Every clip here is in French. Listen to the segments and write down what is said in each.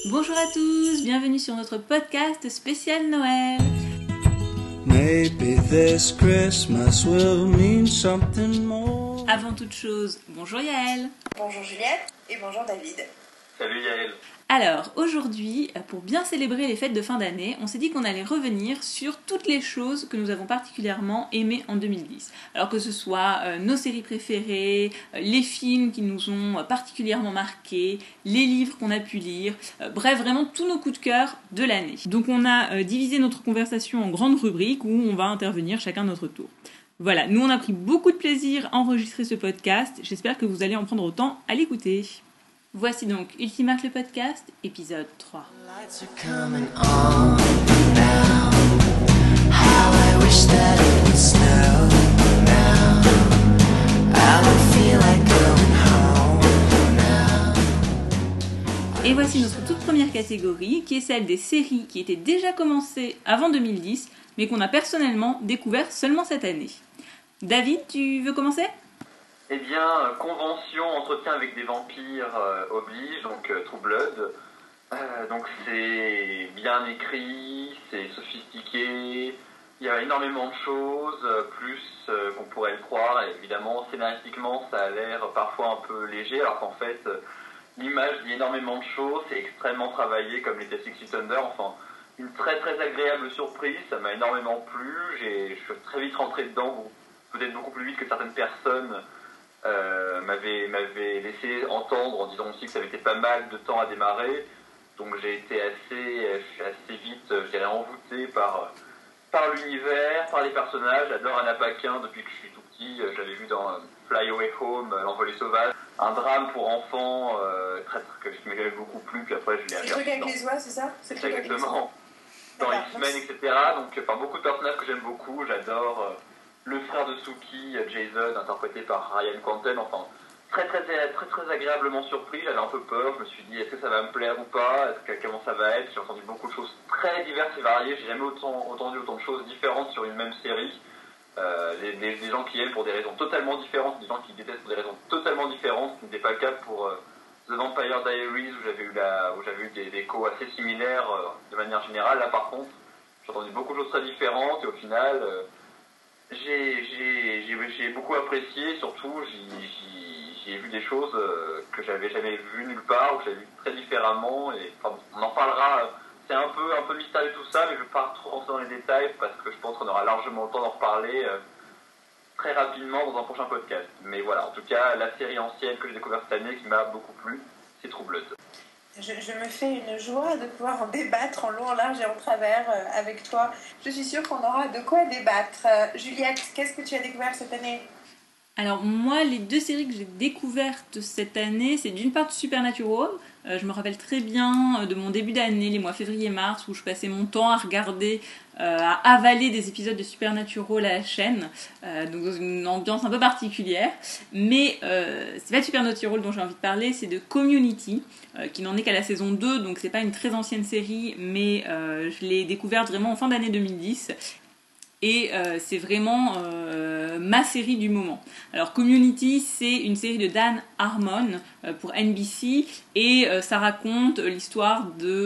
Bonjour à tous, bienvenue sur notre podcast spécial Noël. Maybe this Christmas will mean something more. Avant toute chose, bonjour Yael. Bonjour Juliette et bonjour David. Salut Yael. Alors aujourd'hui, pour bien célébrer les fêtes de fin d'année, on s'est dit qu'on allait revenir sur toutes les choses que nous avons particulièrement aimées en 2010. Alors que ce soit nos séries préférées, les films qui nous ont particulièrement marqués, les livres qu'on a pu lire, bref, vraiment tous nos coups de cœur de l'année. Donc on a divisé notre conversation en grandes rubriques où on va intervenir chacun à notre tour. Voilà, nous on a pris beaucoup de plaisir à enregistrer ce podcast, j'espère que vous allez en prendre autant à l'écouter. Voici donc Ultimark le podcast, épisode 3. Lights are coming on now. How I wish that it would snow now. I don't feel like going home now. Et voici notre toute première catégorie, qui est celle des séries qui étaient déjà commencées avant 2010, mais qu'on a personnellement découvert seulement cette année. David, tu veux commencer ? Eh bien, convention, entretien avec des vampires oblige, donc True Blood. Donc c'est bien écrit, c'est sophistiqué, il y a énormément de choses, plus qu'on pourrait le croire. Et évidemment, scénaristiquement, ça a l'air parfois un peu léger, alors qu'en fait, l'image dit énormément de choses, c'est extrêmement travaillé comme l'était Six Feet Under. Enfin, une très très agréable surprise, ça m'a énormément plu, je suis très vite rentré dedans, peut-être beaucoup plus vite que certaines personnes m'avait laissé entendre en disant aussi que ça mettait pas mal de temps à démarrer, donc j'ai été assez vite, je dirais, envoûté par l'univers, par les personnages. J'adore Anna Paquin depuis que je suis tout petit, je l'avais vu dans Fly Away Home, L'Envolée Sauvage, un drame pour enfants que je m'avais beaucoup plu, puis après je l'ai regardé. C'est le truc avec les oies, c'est ça? C'est exactement. Dans X-Men, etc. Donc beaucoup de personnages que j'aime beaucoup, j'adore. Le frère de Suki, Jason, interprété par Ryan Quanten, enfin, très agréablement surpris. J'avais un peu peur, je me suis dit, est-ce que ça va me plaire ou pas, comment ça va être. J'ai entendu beaucoup de choses très diverses et variées, j'ai jamais entendu autant de choses différentes sur une même série. Des gens qui aiment pour des raisons totalement différentes, des gens qui détestent pour des raisons totalement différentes, ce qui n'était pas le cas pour The Vampire Diaries, où j'avais eu des échos assez similaires de manière générale. Là par contre, j'ai entendu beaucoup de choses très différentes, et au final... J'ai beaucoup apprécié, surtout j'ai vu des choses que j'avais jamais vues nulle part, ou que j'avais vues très différemment, et enfin, on en parlera, c'est un peu mystérieux tout ça, mais je ne vais pas trop rentrer dans les détails parce que je pense qu'on aura largement le temps d'en reparler très rapidement dans un prochain podcast. Mais voilà, en tout cas, la série ancienne que j'ai découverte cette année qui m'a beaucoup plu, c'est True Blood. Je me fais une joie de pouvoir en débattre en long, en large et en travers avec toi. Je suis sûre qu'on aura de quoi débattre. Juliette, qu'est-ce que tu as découvert cette année ? Alors moi, les deux séries que j'ai découvertes cette année, c'est d'une part Supernatural. Je me rappelle très bien de mon début d'année, les mois février-mars, où je passais mon temps à regarder, à avaler des épisodes de Supernatural à la chaîne, donc dans une ambiance un peu particulière. Mais c'est pas Supernatural dont j'ai envie de parler, c'est de Community, qui n'en est qu'à la saison 2, donc c'est pas une très ancienne série, mais je l'ai découverte vraiment en fin d'année 2010. Et c'est vraiment ma série du moment. Alors Community, c'est une série de Dan Harmon pour NBC, et ça raconte l'histoire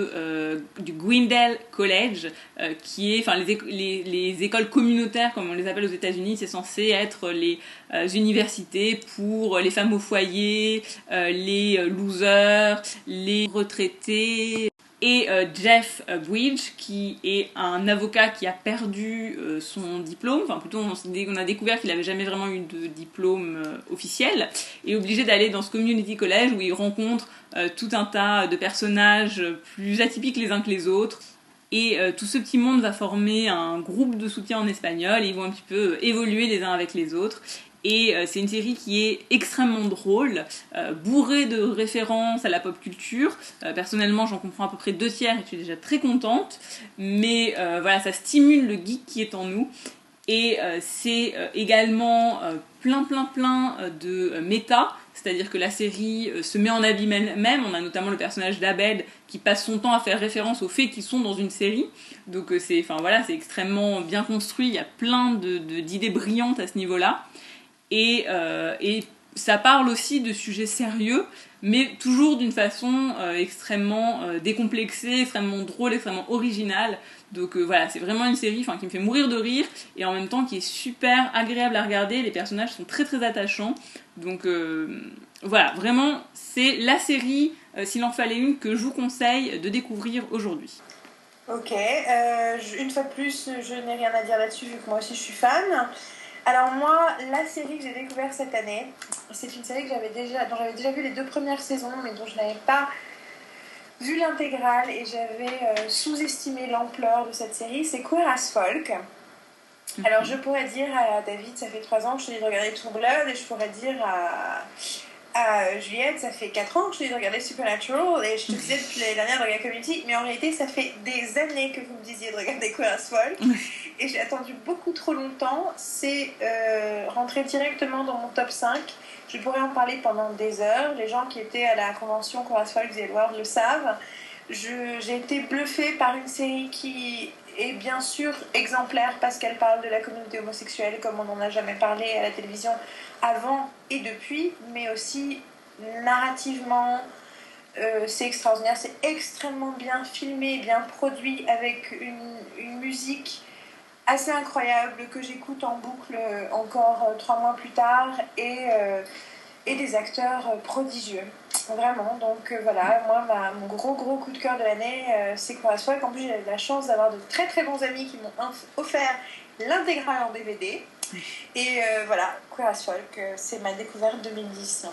du Glendale College, qui est, enfin, les écoles communautaires comme on les appelle aux États-Unis. C'est censé être les universités pour les femmes au foyer, les losers, les retraités. Et Jeff Bridges, qui est un avocat qui a perdu son diplôme, enfin plutôt on a découvert qu'il n'avait jamais vraiment eu de diplôme officiel, est obligé d'aller dans ce community college où il rencontre tout un tas de personnages plus atypiques les uns que les autres. Et tout ce petit monde va former un groupe de soutien en espagnol, et ils vont un petit peu évoluer les uns avec les autres. Et c'est une série qui est extrêmement drôle, bourrée de références à la pop culture. Personnellement, j'en comprends à peu près 2/3 et je suis déjà très contente. Mais voilà, ça stimule le geek qui est en nous. Et c'est également plein de méta. C'est-à-dire que la série se met en habit même. On a notamment le personnage d'Abed qui passe son temps à faire référence aux faits qui sont dans une série. Donc c'est extrêmement bien construit. Il y a plein d'idées brillantes à ce niveau-là. Et ça parle aussi de sujets sérieux, mais toujours d'une façon extrêmement décomplexée, extrêmement drôle, extrêmement originale. Donc voilà, c'est vraiment une série qui me fait mourir de rire et en même temps qui est super agréable à regarder. Les personnages sont très très attachants. Donc voilà, vraiment, c'est la série, s'il en fallait une, que je vous conseille de découvrir aujourd'hui. Ok, une fois de plus, je n'ai rien à dire là-dessus vu que moi aussi je suis fan. Alors moi, la série que j'ai découverte cette année, c'est une série dont j'avais déjà vu les 2 premières saisons, mais dont je n'avais pas vu l'intégrale et j'avais sous-estimé l'ampleur de cette série, c'est Queer as Folk. Alors je pourrais dire à David, ça fait 3 ans que je te dis de regarder True Blood, et je pourrais dire à Juliette, ça fait 4 ans que je te dis de regarder Supernatural, et je te disais depuis l'année dernière de regarder Community, mais en réalité ça fait des années que vous me disiez de regarder Queer as Folk, et j'ai attendu beaucoup trop longtemps. C'est rentré directement dans mon top 5. Je pourrais en parler pendant des heures. Les gens qui étaient à la convention Queer as Folk The Edward le savent. J'ai été bluffée par une série qui est bien sûr exemplaire parce qu'elle parle de la communauté homosexuelle comme on n'en a jamais parlé à la télévision avant et depuis, mais aussi narrativement, c'est extraordinaire, c'est extrêmement bien filmé, bien produit, avec une musique assez incroyable que j'écoute en boucle encore 3 mois plus tard, et des acteurs prodigieux, vraiment. Donc voilà, moi mon gros coup de cœur de l'année, c'est Queer as Folk. En plus, j'ai eu la chance d'avoir de très très bons amis qui m'ont offert l'intégrale en DVD, et voilà, Queer as Folk, c'est ma découverte 2010.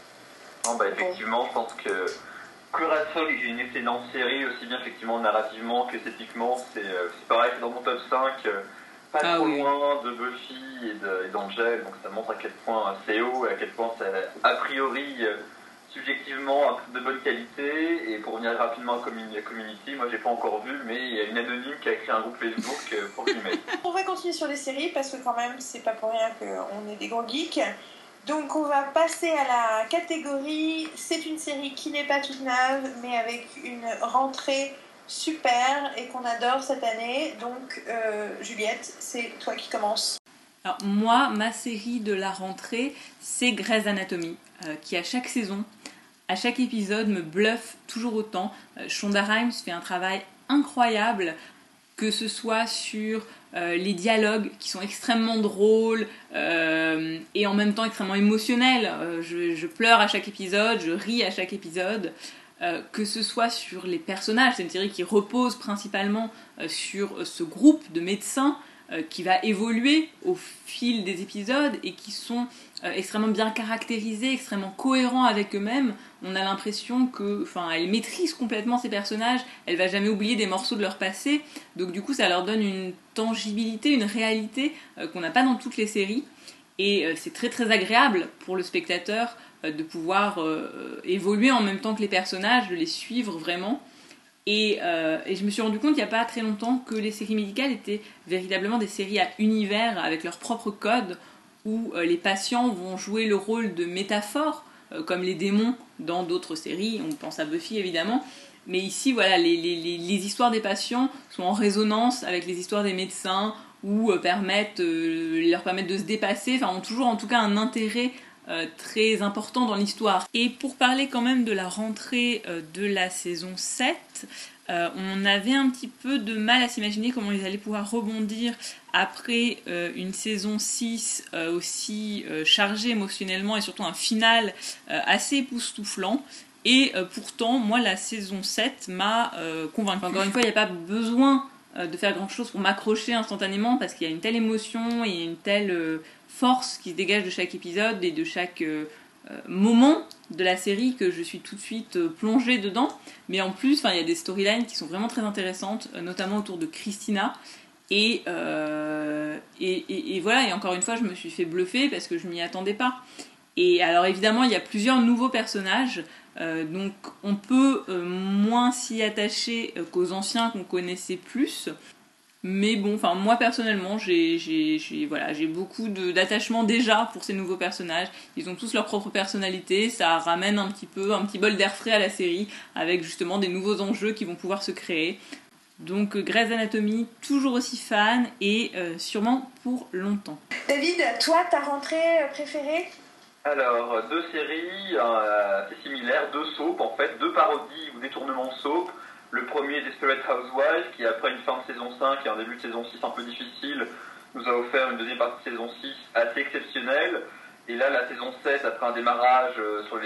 Non, bah effectivement, je pense que Queer as Folk est une excellente série, aussi bien effectivement narrativement qu'esthétiquement. C'est pareil, c'est dans mon top 5, pas trop loin de Buffy et d'Angel, donc ça montre à quel point c'est haut et à quel point c'est a priori subjectivement de bonne qualité. Et pour revenir rapidement à Community, moi j'ai pas encore vu, mais il y a une anonyme qui a créé un groupe Facebook pour filmer. On va continuer sur les séries parce que quand même c'est pas pour rien qu'on est des gros geeks. Donc on va passer à la catégorie, c'est une série qui n'est pas toute neuve, mais avec une rentrée super et qu'on adore cette année. Donc Juliette, c'est toi qui commence. Alors moi, ma série de la rentrée, c'est Grey's Anatomy, qui à chaque saison, à chaque épisode, me bluffe toujours autant. Shonda Rhimes fait un travail incroyable, que ce soit sur les dialogues qui sont extrêmement drôles et en même temps extrêmement émotionnels. Je pleure à chaque épisode, je ris à chaque épisode. Que ce soit sur les personnages, c'est une série qui repose principalement sur ce groupe de médecins qui va évoluer au fil des épisodes et qui sont extrêmement bien caractérisés, extrêmement cohérents avec eux-mêmes. On a l'impression qu'elle maîtrise complètement ces personnages, elle va jamais oublier des morceaux de leur passé, donc du coup ça leur donne une tangibilité, une réalité qu'on n'a pas dans toutes les séries, et c'est très très agréable pour le spectateur de pouvoir évoluer en même temps que les personnages, de les suivre vraiment. Et je me suis rendu compte il n'y a pas très longtemps que les séries médicales étaient véritablement des séries à univers avec leur propre code, où les patients vont jouer le rôle de métaphores, comme les démons dans d'autres séries. On pense à Buffy évidemment, mais ici voilà, les histoires des patients sont en résonance avec les histoires des médecins, ou leur permettent de se dépasser, ont toujours en tout cas un intérêt très important dans l'histoire. Et pour parler quand même de la rentrée de la saison 7, on avait un petit peu de mal à s'imaginer comment ils allaient pouvoir rebondir après une saison 6 aussi chargée émotionnellement, et surtout un final assez époustouflant. Et pourtant, moi, la saison 7 m'a convaincue. Encore une fois, il n'y a pas besoin de faire grand chose pour m'accrocher instantanément, parce qu'il y a une telle émotion et une telle force qui se dégage de chaque épisode et de chaque moment de la série que je suis tout de suite plongée dedans. Mais en plus, il y a des storylines qui sont vraiment très intéressantes, notamment autour de Christina. Et voilà, et encore une fois, je me suis fait bluffer parce que je m'y attendais pas. Et alors évidemment, il y a plusieurs nouveaux personnages, donc on peut moins s'y attacher qu'aux anciens qu'on connaissait plus. Mais bon, moi personnellement, j'ai beaucoup d'attachement déjà pour ces nouveaux personnages. Ils ont tous leur propre personnalité, ça ramène un petit bol d'air frais à la série, avec justement des nouveaux enjeux qui vont pouvoir se créer. Donc Grey's Anatomy, toujours aussi fan, et sûrement pour longtemps. David, toi, ta rentrée préférée ? Alors, deux séries assez similaires, deux soaps en fait, deux parodies ou détournements de soap. Le premier, Desperate Housewives, qui après une fin de saison 5 et un début de saison 6 un peu difficile, nous a offert une deuxième partie de saison 6 assez exceptionnelle. Et là, la saison 7, après un démarrage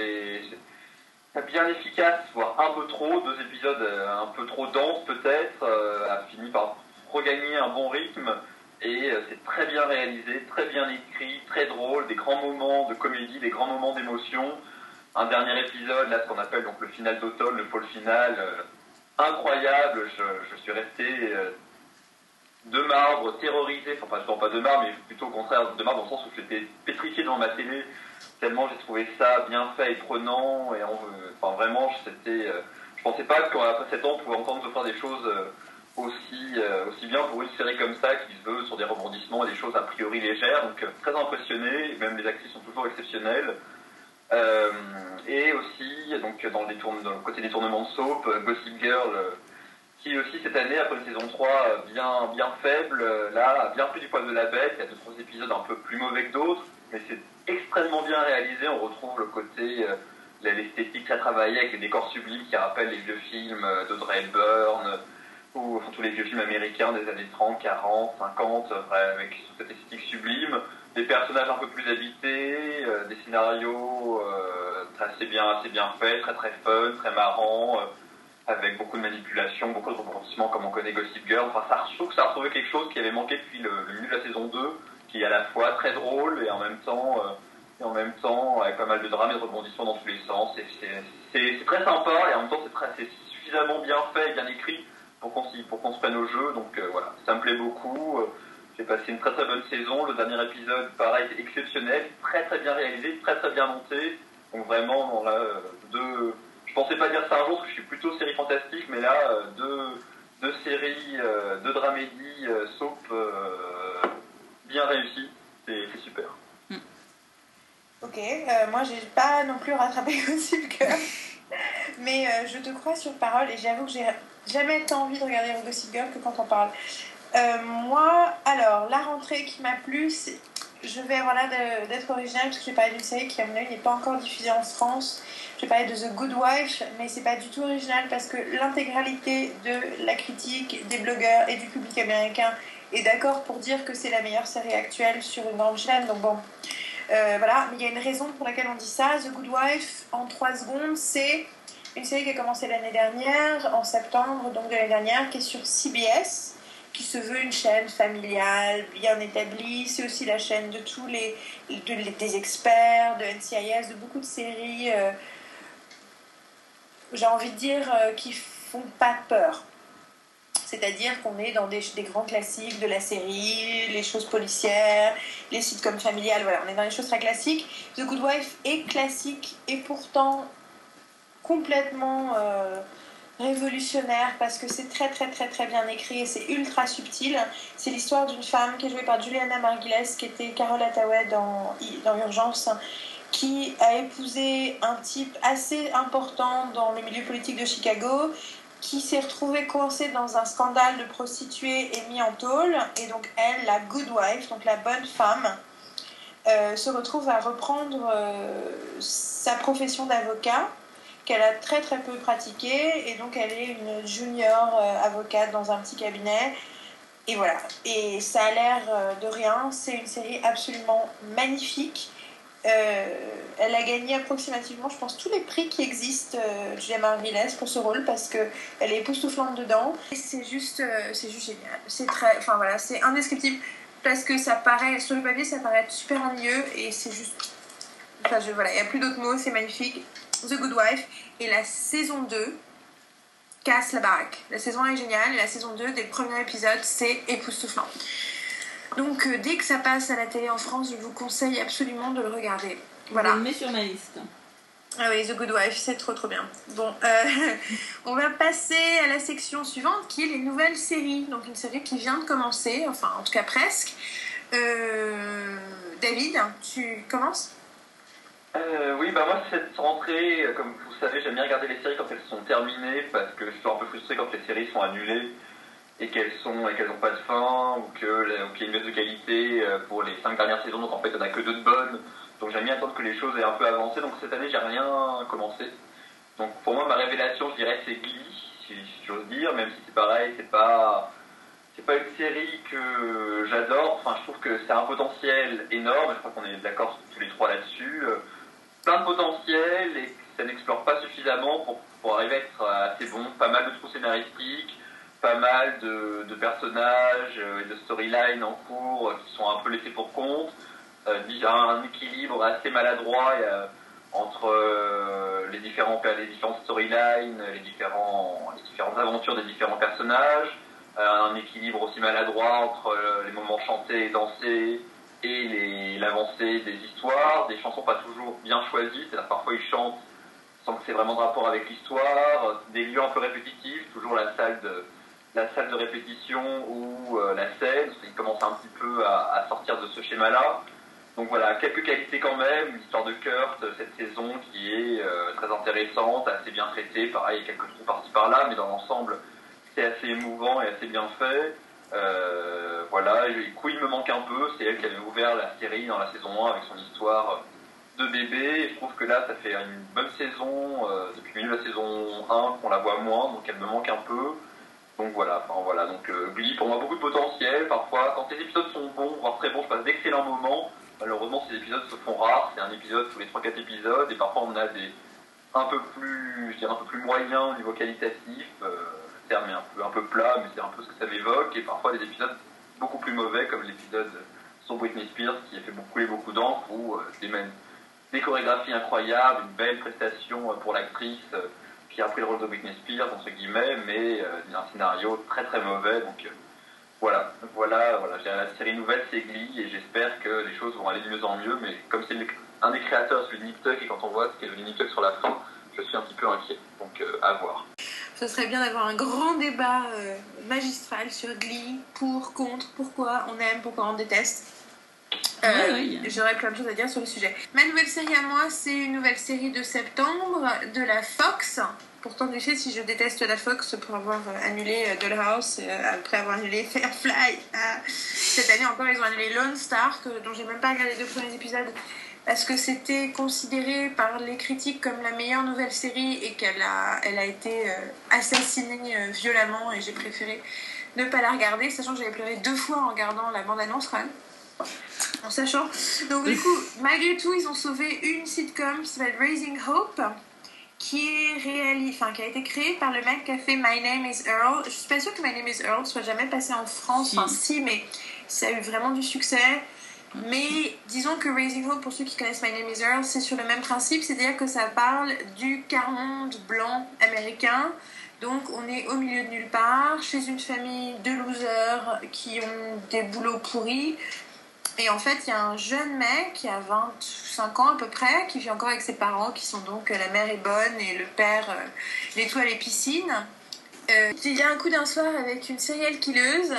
bien efficace, voire un peu trop, deux épisodes un peu trop denses peut-être, a fini par regagner un bon rythme. Et c'est très bien réalisé, très bien écrit, très drôle, des grands moments de comédie, des grands moments d'émotion. Un dernier épisode, là, ce qu'on appelle donc le final d'automne, le fall final, incroyable. Je suis resté de marbre, terrorisé, enfin pas de marbre, mais plutôt au contraire de marbre dans le sens où j'étais pétrifié devant ma télé, tellement j'ai trouvé ça bien fait et prenant. Et enfin vraiment, je pensais pas qu'après 7 ans, on pouvait encore nous offrir des choses aussi bien pour une série comme ça qui se veut sur des rebondissements et des choses a priori légères. Donc très impressionné, même les actrices sont toujours exceptionnelles. Et aussi donc dans le côté détournement de soap, Gossip Girl, qui aussi cette année après une saison 3 bien faible, là a bien pris du poil de la bête. Il y a 2-3 épisodes un peu plus mauvais que d'autres, mais c'est extrêmement bien réalisé. On retrouve le côté l'esthétique très travaillée avec les décors sublimes qui rappellent les vieux films d'Audrey Hepburn, ou enfin, tous les vieux films américains des années 30, 40, 50, avec cette esthétique sublime, des personnages un peu plus habités, des scénarios assez bien faits, très très fun, très marrants, avec beaucoup de manipulation, beaucoup de rebondissements comme on connaît Gossip Girl. Enfin, je trouve que ça a retrouvé quelque chose qui avait manqué depuis le milieu de la saison 2, qui est à la fois très drôle et en même temps avec pas mal de drames et de rebondissements dans tous les sens. Et c'est très sympa et en même temps c'est suffisamment bien fait et bien écrit pour qu'on se prenne au jeu. Donc voilà, ça me plaît beaucoup. J'ai passé une très très bonne saison. Le dernier épisode, pareil, était exceptionnel, très très bien réalisé, très très bien monté. Donc vraiment, là, je pensais pas dire ça un jour parce que je suis plutôt série fantastique, mais là, deux séries, deux dramédies, soap bien réussies, c'est super. Ok, moi j'ai pas non plus rattrapé Gossip Girl, mais je te crois sur parole et j'avoue que j'ai jamais tant envie de regarder Gossip Girl que quand on parle. Moi, alors, la rentrée qui m'a plu, je vais avoir l'air d'être originale parce que je vais parler d'une série qui, à mon avis, n'est pas encore diffusée en France. Je vais parler de The Good Wife, mais c'est pas du tout original parce que l'intégralité de la critique, des blogueurs et du public américain est d'accord pour dire que c'est la meilleure série actuelle sur une grande chaîne. Donc bon, voilà. Mais il y a une raison pour laquelle on dit ça. The Good Wife, en 3 secondes, c'est une série qui a commencé l'année dernière, en septembre donc de l'année dernière, qui est sur CBS, qui se veut une chaîne familiale, bien établie. C'est aussi la chaîne de tous des experts, de NCIS, de beaucoup de séries, j'ai envie de dire, qui font pas peur. C'est-à-dire qu'on est dans des grands classiques de la série, les choses policières, les sitcoms familiales, voilà, on est dans les choses très classiques. The Good Wife est classique et pourtant complètement révolutionnaire parce que c'est très très très très bien écrit et c'est ultra subtil. C'est l'histoire d'une femme qui est jouée par Juliana Margulies, qui était Carole Hathaway dans Urgence, qui a épousé un type assez important dans le milieu politique de Chicago, qui s'est retrouvée coincée dans un scandale de prostituée et mis en tôle. Et donc elle, la good wife, donc la bonne femme, se retrouve à reprendre sa profession d'avocat qu'elle a très très peu pratiquée, et donc elle est une junior avocate dans un petit cabinet. Et voilà, et ça a l'air de rien, c'est une série absolument magnifique. Elle a gagné approximativement, je pense, tous les prix qui existent, Julia Margulies, pour ce rôle, parce qu'elle est époustouflante dedans. Et c'est juste génial. C'est enfin voilà, c'est indescriptible, parce que ça paraît, sur le papier, ça paraît être super ennuyeux, et c'est juste... Enfin, voilà, il n'y a plus d'autres mots, c'est magnifique. The Good Wife, et la saison 2 casse la baraque. La saison 1 est géniale, et la saison 2, dès le premier épisode, c'est époustouflant. Donc dès que ça passe à la télé en France, je vous conseille absolument de le regarder. Voilà. Je le mets sur ma liste. Ah oui, The Good Wife, c'est trop trop bien. Bon, on va passer à la section suivante qui est les nouvelles séries. Donc une série qui vient de commencer, enfin en tout cas presque. David, tu commences ? Oui, bah moi cette rentrée, comme vous savez, j'aime bien regarder les séries quand elles sont terminées parce que je suis un peu frustré quand les séries sont annulées et qu'elles n'ont pas de fin ou qu'il y a une baisse de qualité pour les 5 dernières saisons, donc en fait il n'y en a que 2 de bonnes. Donc j'aime bien attendre que les choses aient un peu avancé. Donc cette année, j'ai rien commencé. Donc pour moi, ma révélation, je dirais, c'est Glee, si j'ose dire, même si c'est pareil, c'est pas une série que j'adore. Enfin, je trouve que c'est un potentiel énorme. Je crois qu'on est d'accord tous les trois là-dessus. Plein de potentiel et que ça n'explore pas suffisamment pour arriver à être assez bon. Pas mal de trous scénaristiques, pas mal de personnages et de storylines en cours qui sont un peu laissés pour compte. Un équilibre assez maladroit entre les différentes storylines, les différentes aventures des différents personnages. Un équilibre aussi maladroit entre les moments chantés et dansés et l'avancée des histoires, des chansons pas toujours bien choisies, c'est-à-dire parfois ils chantent sans que c'est vraiment de rapport avec l'histoire, des lieux un peu répétitifs, toujours la salle de répétition ou la scène, ils commencent un petit peu à sortir de ce schéma-là. Donc voilà, quelques qualités quand même, l'histoire de Kurt, cette saison qui est très intéressante, assez bien traitée, pareil, quelques trous par-ci par-là, mais dans l'ensemble, c'est assez émouvant et assez bien fait. Voilà, et Queen me manque un peu, c'est elle qui avait ouvert la série dans la saison 1 avec son histoire de bébé, et je trouve que là, ça fait une bonne saison, depuis le milieu de la saison 1 qu'on la voit moins, donc elle me manque un peu. Donc voilà, donc Glee, pour moi, beaucoup de potentiel, parfois, quand les épisodes sont bons, voire très bons, je passe d'excellents moments. Malheureusement, ces épisodes se font rares, c'est un épisode tous les 3-4 épisodes, et parfois on a des un peu plus moyens au niveau qualitatif, le terme est un peu plat, mais c'est un peu ce que ça m'évoque, et parfois des épisodes beaucoup plus mauvais, comme l'épisode sur Britney Spears, qui a fait beaucoup d'encre, où des chorégraphies incroyables, une belle prestation pour l'actrice qui a pris le rôle de Britney Spears, entre guillemets, mais un scénario très très mauvais, donc... Voilà, la série nouvelle c'est Glee et j'espère que les choses vont aller de mieux en mieux, mais comme c'est un des créateurs, celui de Nick Tuck, et quand on voit ce qu'est devenu Nick Tuck sur la fin, je suis un petit peu inquiet, donc à voir. Ce serait bien d'avoir un grand débat magistral sur Glee, pour, contre, pourquoi on aime, pourquoi on déteste. Oui. J'aurais plein de choses à dire sur le sujet. Ma nouvelle série à moi, c'est une nouvelle série de septembre de la Fox. Pourtant, tu sais, si je déteste la Fox pour avoir annulé Dollhouse, après avoir annulé Firefly, cette année encore, ils ont annulé Lone Star, dont j'ai même pas regardé les 2 premiers épisodes, parce que c'était considéré par les critiques comme la meilleure nouvelle série et qu'elle a été assassinée violemment, et j'ai préféré ne pas la regarder, sachant que j'avais pleuré 2 fois en regardant la bande-annonce quand même. En sachant. Donc du coup, malgré tout, ils ont sauvé une sitcom qui s'appelle Raising Hope, qui a été créée par le mec qui a fait My Name is Earl. Je suis pas sûre que My Name is Earl soit jamais passé en France. Enfin si, mais ça a eu vraiment du succès. Mais disons que Raising Hope, pour ceux qui connaissent My Name is Earl, c'est sur le même principe, c'est-à-dire que ça parle du quart-monde blanc américain. Donc on est au milieu de nulle part, chez une famille de losers qui ont des boulots pourris. Et en fait, il y a un jeune mec qui a 25 ans à peu près, qui vit encore avec ses parents, qui sont donc la mère est bonne et le père nettoie les piscines. Il y a un coup d'un soir avec une serial killeuse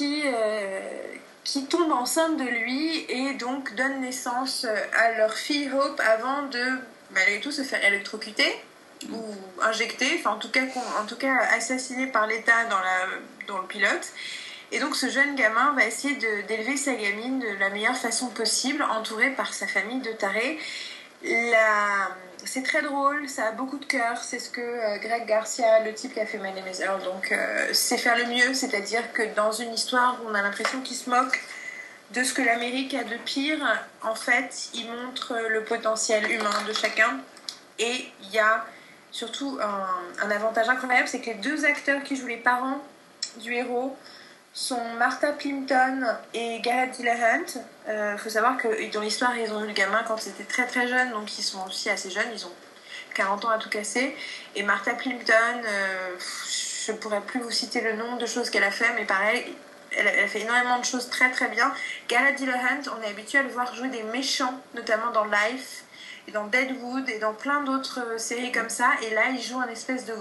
qui tombe enceinte de lui et donc donne naissance à leur fille Hope avant de, malgré tout, se faire électrocuter ou injecter, enfin en tout cas assassiné par l'État dans le pilote. Et donc ce jeune gamin va essayer d'élever sa gamine de la meilleure façon possible, entouré par sa famille de tarés. C'est très drôle, ça a beaucoup de cœur, c'est ce que Greg Garcia, le type qui a fait My Name is Earl, donc sait faire le mieux, c'est-à-dire que dans une histoire où on a l'impression qu'il se moque de ce que l'Amérique a de pire, en fait, il montre le potentiel humain de chacun. Et il y a surtout un avantage incroyable, c'est que les 2 acteurs qui jouent les parents du héros sont Martha Plimpton et Garrett Dillahunt. Faut savoir que dans l'histoire, ils ont eu le gamin quand ils étaient très très jeunes, donc ils sont aussi assez jeunes, ils ont 40 ans à tout casser. Et Martha Plimpton, je pourrais plus vous citer le nombre de choses qu'elle a fait, mais pareil, elle a fait énormément de choses très très bien. Garrett Dillahunt, on est habitué à le voir jouer des méchants, notamment dans Life, et dans Deadwood, et dans plein d'autres séries comme ça, et là il joue un espèce de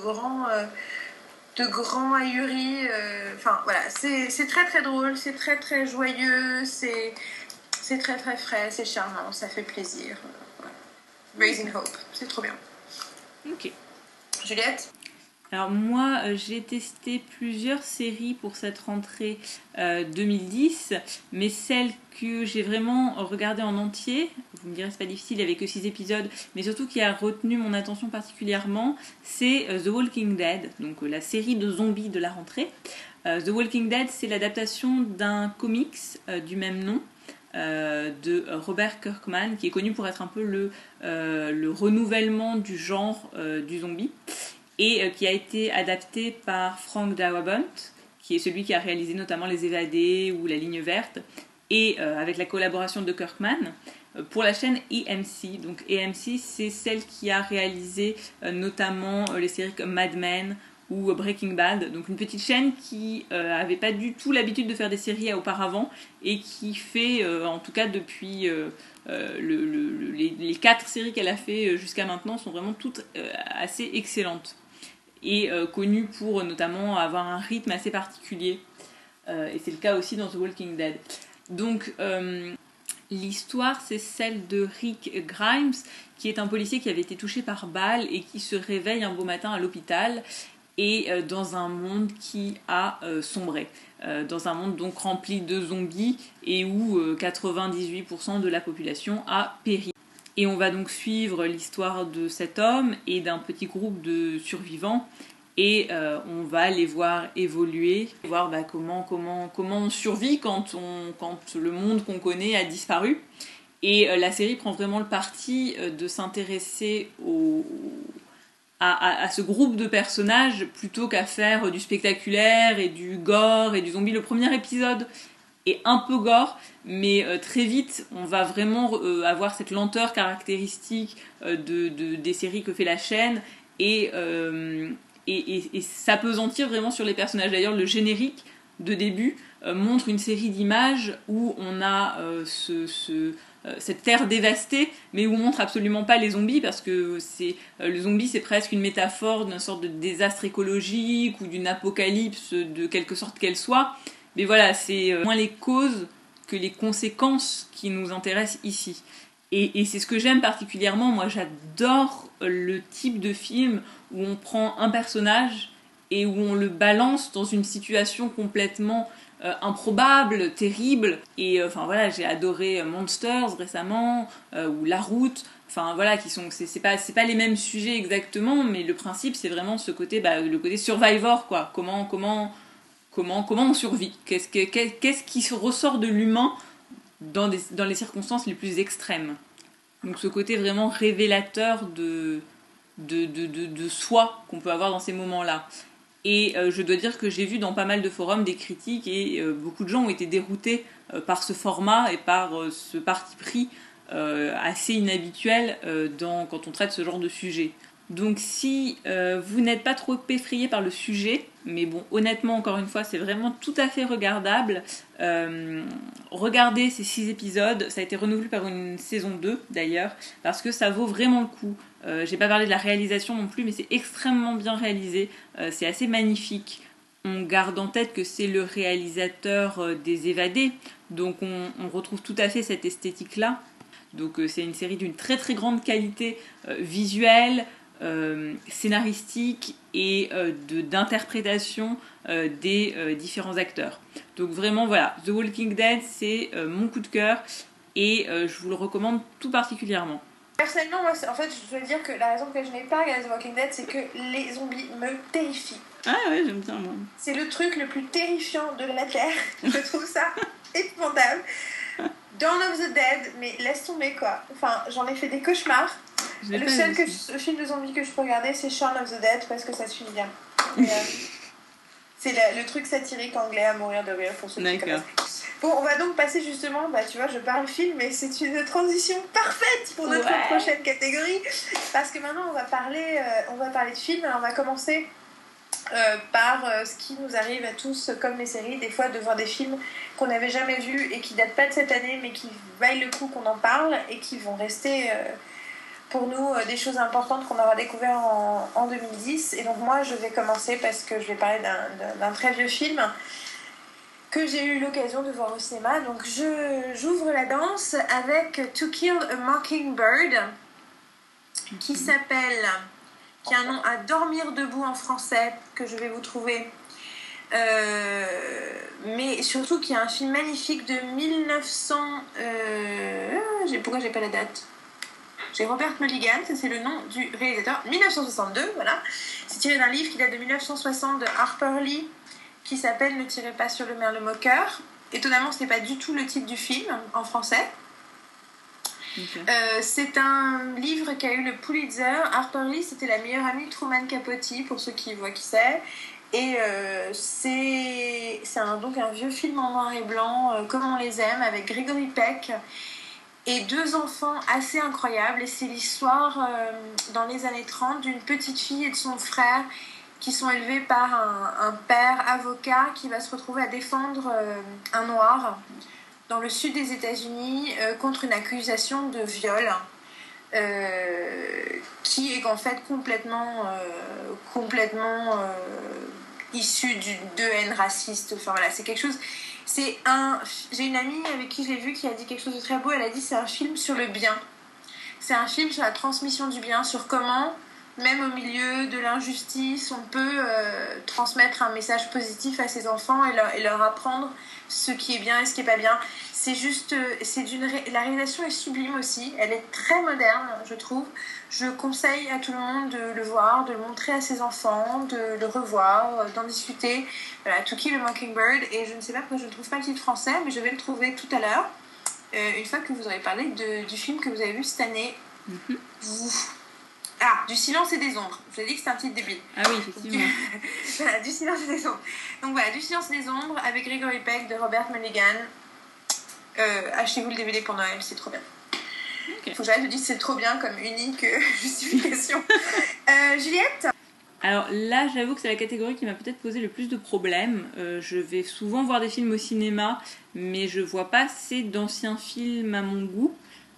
grand ahuri, enfin voilà, c'est très très drôle, c'est très très joyeux, c'est très très frais, c'est charmant, ça fait plaisir. Raising Hope, c'est trop bien. Ok. Juliette? Alors moi, j'ai testé plusieurs séries pour cette rentrée 2010, mais celle que j'ai vraiment regardée en entier, vous me direz c'est pas difficile, il n'y avait que 6 épisodes, mais surtout qui a retenu mon attention particulièrement, c'est The Walking Dead, donc la série de zombies de la rentrée. The Walking Dead, c'est l'adaptation d'un comics du même nom, de Robert Kirkman, qui est connu pour être un peu le renouvellement du genre du zombie, et qui a été adapté par Frank Darabont, qui est celui qui a réalisé notamment Les Évadés ou La Ligne Verte, et avec la collaboration de Kirkman, pour la chaîne AMC. Donc AMC, c'est celle qui a réalisé notamment les séries comme Mad Men ou Breaking Bad, donc une petite chaîne qui avait pas du tout l'habitude de faire des séries auparavant, et qui fait, en tout cas depuis les 4 séries qu'elle a fait jusqu'à maintenant, sont vraiment toutes assez excellentes, et connue pour notamment avoir un rythme assez particulier, et c'est le cas aussi dans The Walking Dead. Donc l'histoire, c'est celle de Rick Grimes, qui est un policier qui avait été touché par balle et qui se réveille un beau matin à l'hôpital, et dans un monde qui a sombré, dans un monde donc rempli de zombies, et où 98% de la population a péri. Et on va donc suivre l'histoire de cet homme et d'un petit groupe de survivants, et on va les voir évoluer, voir comment on survit quand le monde qu'on connaît a disparu. Et la série prend vraiment le parti de s'intéresser à ce groupe de personnages plutôt qu'à faire du spectaculaire et du gore et du zombie. Le premier épisode est un peu gore, mais très vite on va vraiment avoir cette lenteur caractéristique des séries que fait la chaîne, et s'apesantir vraiment sur les personnages. D'ailleurs, le générique de début montre une série d'images où on a cette terre dévastée, mais où on montre absolument pas les zombies, parce que le zombie, c'est presque une métaphore d'une sorte de désastre écologique ou d'une apocalypse de quelque sorte qu'elle soit. Mais voilà, c'est moins les causes que les conséquences qui nous intéressent ici. Et c'est ce que j'aime particulièrement. Moi, j'adore le type de film où on prend un personnage et où on le balance dans une situation complètement improbable, terrible. Et enfin voilà, j'ai adoré Monsters récemment, ou La Route. Enfin voilà, c'est pas les mêmes sujets exactement, mais le principe, c'est vraiment ce côté, le côté survivor, quoi. Comment on survit, qu'est-ce qui ressort de l'humain dans les circonstances les plus extrêmes. Donc ce côté vraiment révélateur de soi qu'on peut avoir dans ces moments-là. Et je dois dire que j'ai vu dans pas mal de forums des critiques, et beaucoup de gens ont été déroutés par ce format et par ce parti pris assez inhabituel quand on traite ce genre de sujet. Donc si vous n'êtes pas trop effrayé par le sujet, mais bon, honnêtement, encore une fois, c'est vraiment tout à fait regardable. Regardez ces 6 épisodes, ça a été renouvelé par une saison 2 d'ailleurs, parce que ça vaut vraiment le coup. J'ai pas parlé de la réalisation non plus, mais c'est extrêmement bien réalisé, c'est assez magnifique. On garde en tête que c'est le réalisateur des Évadés, donc on retrouve tout à fait cette esthétique-là. Donc c'est une série d'une très très grande qualité visuelle, scénaristique et d'interprétation des différents acteurs. Donc vraiment voilà, The Walking Dead, c'est mon coup de cœur, et je vous le recommande tout particulièrement. Personnellement, moi, en fait, je dois dire que la raison pour laquelle je n'ai pas regardé The Walking Dead, c'est que les zombies me terrifient. Ah ouais, j'aime bien moi. C'est le truc le plus terrifiant de la Terre. Je trouve ça épouvantable. Dawn of the Dead, mais laisse tomber quoi. Enfin, j'en ai fait des cauchemars. Le seul film de zombies que je peux regarder, c'est Shaun of the Dead, parce que ça se finit bien. Mais, c'est le truc satirique anglais à mourir de rire pour ceux qui connaissent. Bon, on va donc passer justement, tu vois, je parle film, mais c'est une transition parfaite pour notre prochaine catégorie, parce que maintenant on va parler de films. Alors on va commencer par ce qui nous arrive à tous, comme les séries, des fois de voir des films qu'on n'avait jamais vus et qui datent pas de cette année, mais qui valent le coup qu'on en parle et qui vont rester pour nous des choses importantes qu'on aura découvert en 2010. Et donc moi je vais commencer parce que je vais parler d'un très vieux film que j'ai eu l'occasion de voir au cinéma. Donc j'ouvre la danse avec To Kill a Mockingbird, qui qui a un nom à dormir debout en français, que je vais vous trouver. Mais surtout qui est un film magnifique de 1900... Pourquoi j'ai pas la date ? J'ai Robert Mulligan, ça c'est le nom du réalisateur, 1962, voilà. C'est tiré d'un livre qui date de 1960 de Harper Lee, qui s'appelle « Ne tirez pas sur le merle moqueur ». Étonnamment, ce n'est pas du tout le titre du film en français. Okay. C'est un livre qui a eu le Pulitzer. Harper Lee, c'était la meilleure amie de Truman Capote, pour ceux qui voient qui c'est. Et c'est donc un vieux film en noir et blanc, comme on les aime, avec Gregory Peck et 2 enfants assez incroyables. Et c'est l'histoire, dans les années 30, d'une petite fille et de son frère qui sont élevés par un père avocat qui va se retrouver à défendre un noir dans le sud des États-Unis contre une accusation de viol qui est en fait complètement issu de haine raciste. Enfin voilà, c'est quelque chose. J'ai une amie avec qui je l'ai vu qui a dit quelque chose de très beau. Elle a dit c'est un film sur le bien. C'est un film sur la transmission du bien, sur comment, même au milieu de l'injustice, on peut transmettre un message positif à ses enfants et leur apprendre ce qui est bien et ce qui n'est pas bien. C'est juste, la réalisation est sublime aussi. Elle est très moderne, je trouve. Je conseille à tout le monde de le voir, de le montrer à ses enfants, de le revoir, d'en discuter. Voilà, To Kill a Mockingbird. Et je ne sais pas pourquoi je ne trouve pas le titre français, mais je vais le trouver tout à l'heure. Une fois que vous aurez parlé du film que vous avez vu cette année. Du silence et des ombres. Je vous ai dit que c'était un titre débile. Ah oui, effectivement. Voilà, Du silence et des ombres. Donc voilà, Du silence et des ombres avec Gregory Peck de Robert Mulligan. Achetez-vous le DVD pour Noël, c'est trop bien. Okay. Faut que j'arrête de dire c'est trop bien comme unique justification. Juliette ? Alors là, j'avoue que c'est la catégorie qui m'a peut-être posé le plus de problèmes. Je vais souvent voir des films au cinéma, mais je vois pas assez d'anciens films à mon goût.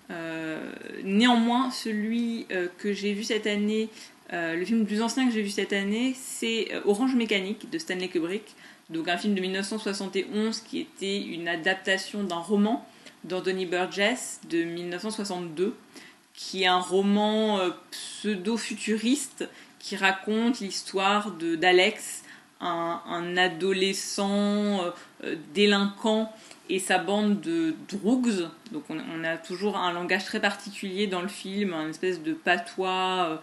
Néanmoins, celui que j'ai vu cette année, le film le plus ancien que j'ai vu cette année, c'est Orange Mécanique de Stanley Kubrick. Donc un film de 1971 qui était une adaptation d'un roman d'Anthony Burgess de 1962, qui est un roman pseudo-futuriste qui raconte l'histoire d'Alex, un adolescent délinquant et sa bande de droogs. Donc on a toujours un langage très particulier dans le film, une espèce de patois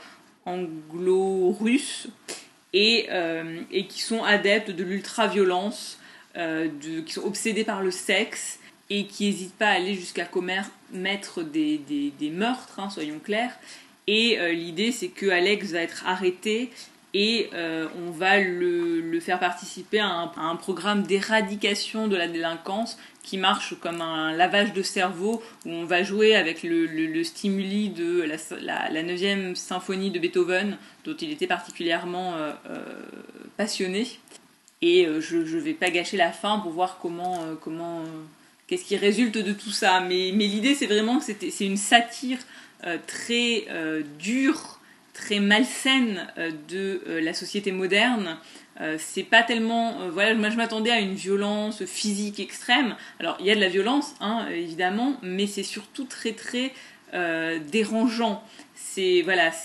anglo-russe, et qui sont adeptes de l'ultra-violence, qui sont obsédés par le sexe, et qui n'hésitent pas à aller jusqu'à commettre des meurtres, soyons clairs. Et l'idée, c'est que Alex va être arrêté et on va le faire participer à un programme d'éradication de la délinquance qui marche comme un lavage de cerveau, où on va jouer avec le stimuli de la 9e symphonie de Beethoven, dont il était particulièrement passionné. Et je ne vais pas gâcher la fin pour voir qu'est-ce qui résulte de tout ça. Mais l'idée, c'est vraiment que c'est une satire très dure, très malsaine de la société moderne. C'est pas tellement... moi je m'attendais à une violence physique extrême. Alors il y a de la violence, évidemment, mais c'est surtout très très dérangeant. C'est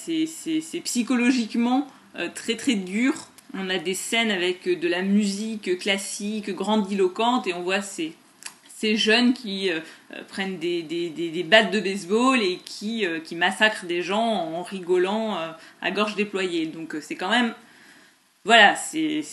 psychologiquement très très dur. On a des scènes avec de la musique classique, grandiloquente, et on voit ces jeunes qui prennent des battes de baseball et qui massacrent des gens en rigolant à gorge déployée. Donc c'est quand même... Voilà, c'est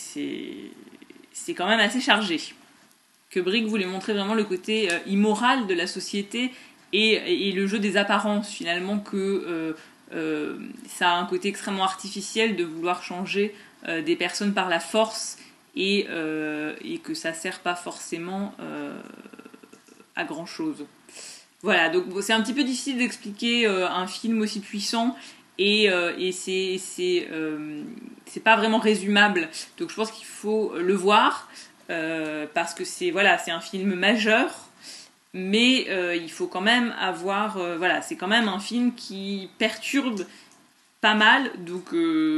quand même assez chargé. Kubrick voulait montrer vraiment le côté immoral de la société et le jeu des apparences, finalement, que ça a un côté extrêmement artificiel de vouloir changer des personnes par la force et que ça sert pas forcément à grand chose. Voilà, donc c'est un petit peu difficile d'expliquer un film aussi puissant et c'est pas vraiment résumable. Donc je pense qu'il faut le voir parce que c'est un film majeur, mais il faut quand même avoir c'est quand même un film qui perturbe pas mal, donc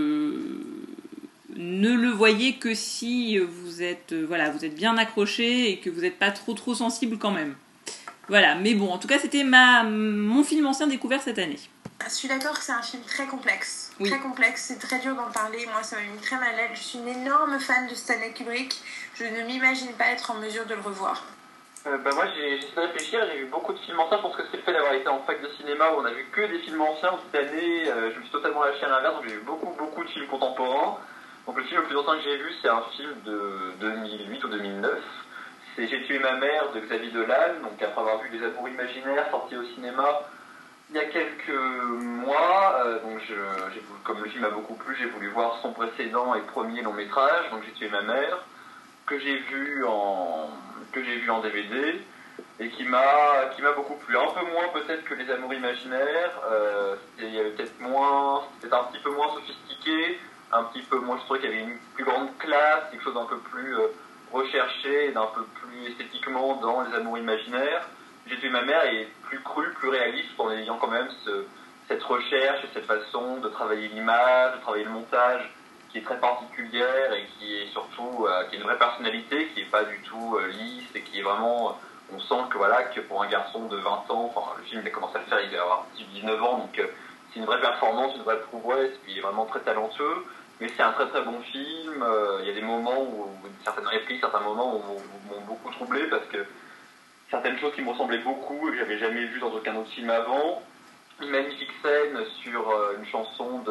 ne le voyez que si vous êtes bien accroché et que vous n'êtes pas trop sensible quand même. Voilà, mais bon, en tout cas, c'était mon film ancien découvert cette année. Je suis d'accord que c'est un film très complexe. Oui. Très complexe, c'est très dur d'en parler. Moi, ça m'a mis très mal à l'aise. Je suis une énorme fan de Stanley Kubrick. Je ne m'imagine pas être en mesure de le revoir. Moi j'ai essayé de réfléchir, j'ai vu beaucoup de films anciens, je pense que c'est le fait d'avoir été en fac de cinéma où on a vu que des films anciens. Cette année, je me suis totalement lâché à l'inverse, donc j'ai vu beaucoup de films contemporains. Donc le film le plus ancien que j'ai vu, c'est un film de 2008 ou 2009. C'est J'ai tué ma mère de Xavier Dolan, donc après avoir vu Les Amours imaginaires sorti au cinéma il y a quelques mois, comme le film m'a beaucoup plu, j'ai voulu voir son précédent et premier long métrage, donc J'ai tué ma mère, que j'ai vu en DVD et qui m'a beaucoup plu. Un peu moins peut-être que Les Amours imaginaires, il y avait c'était un petit peu moins sophistiqué, un petit peu moins, je trouvais qu'il y avait une plus grande classe, quelque chose d'un peu plus recherché, d'un peu plus esthétiquement dans Les Amours imaginaires. J'ai tué ma mère est plus cru, plus réaliste en ayant quand même cette recherche et cette façon de travailler l'image, de travailler le montage qui est très particulière et qui est surtout qui a une vraie personnalité, qui est pas du tout lisse et qui est vraiment, on sent que voilà que pour un garçon de 20 ans, enfin le film il a commencé à le faire, il va avoir 19 ans, donc c'est une vraie performance, une vraie prouesse, puis il est vraiment très talentueux. Mais c'est un très très bon film. Il y a des moments où certaines répliques, certains moments m'ont beaucoup troublé parce que certaines choses qui me ressemblaient beaucoup et que j'avais jamais vu dans aucun autre film avant. Une magnifique scène sur une chanson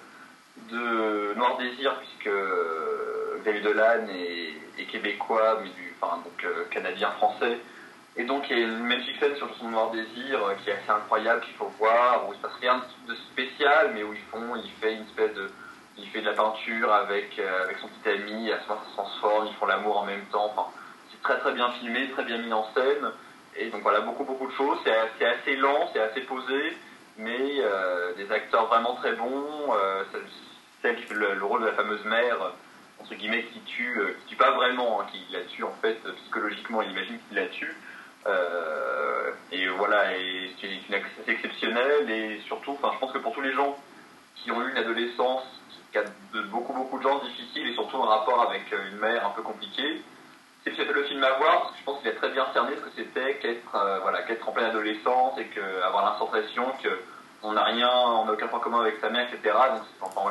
de Noir Désir, puisque Xavier Dolan est québécois, mais canadien-français. Et donc il y a une magnifique scène sur la chanson de Noir Désir qui est assez incroyable, qu'il faut voir, où il se passe rien de spécial, mais où il fait de la peinture avec son petit ami, à ce moment ça se transforme, ils font l'amour en même temps. Enfin, c'est très très bien filmé, très bien mis en scène. Et donc voilà, beaucoup de choses. C'est assez lent, c'est assez posé, mais des acteurs vraiment très bons. Celle qui fait le rôle de la fameuse mère, entre guillemets, qui tue pas vraiment, hein, qui la tue en fait psychologiquement, il imagine qu'il la tue. Et voilà, et c'est une actrice assez exceptionnelle, et surtout, je pense que pour tous les gens qui ont eu une adolescence, qui a de beaucoup de gens difficiles, et surtout un rapport avec une mère un peu compliquée, c'est peut-être le film à voir, parce que je pense qu'il a très bien cerné ce que c'était qu'être en pleine adolescence, et avoir la sensation qu'on n'a aucun point commun avec sa mère, etc. Donc,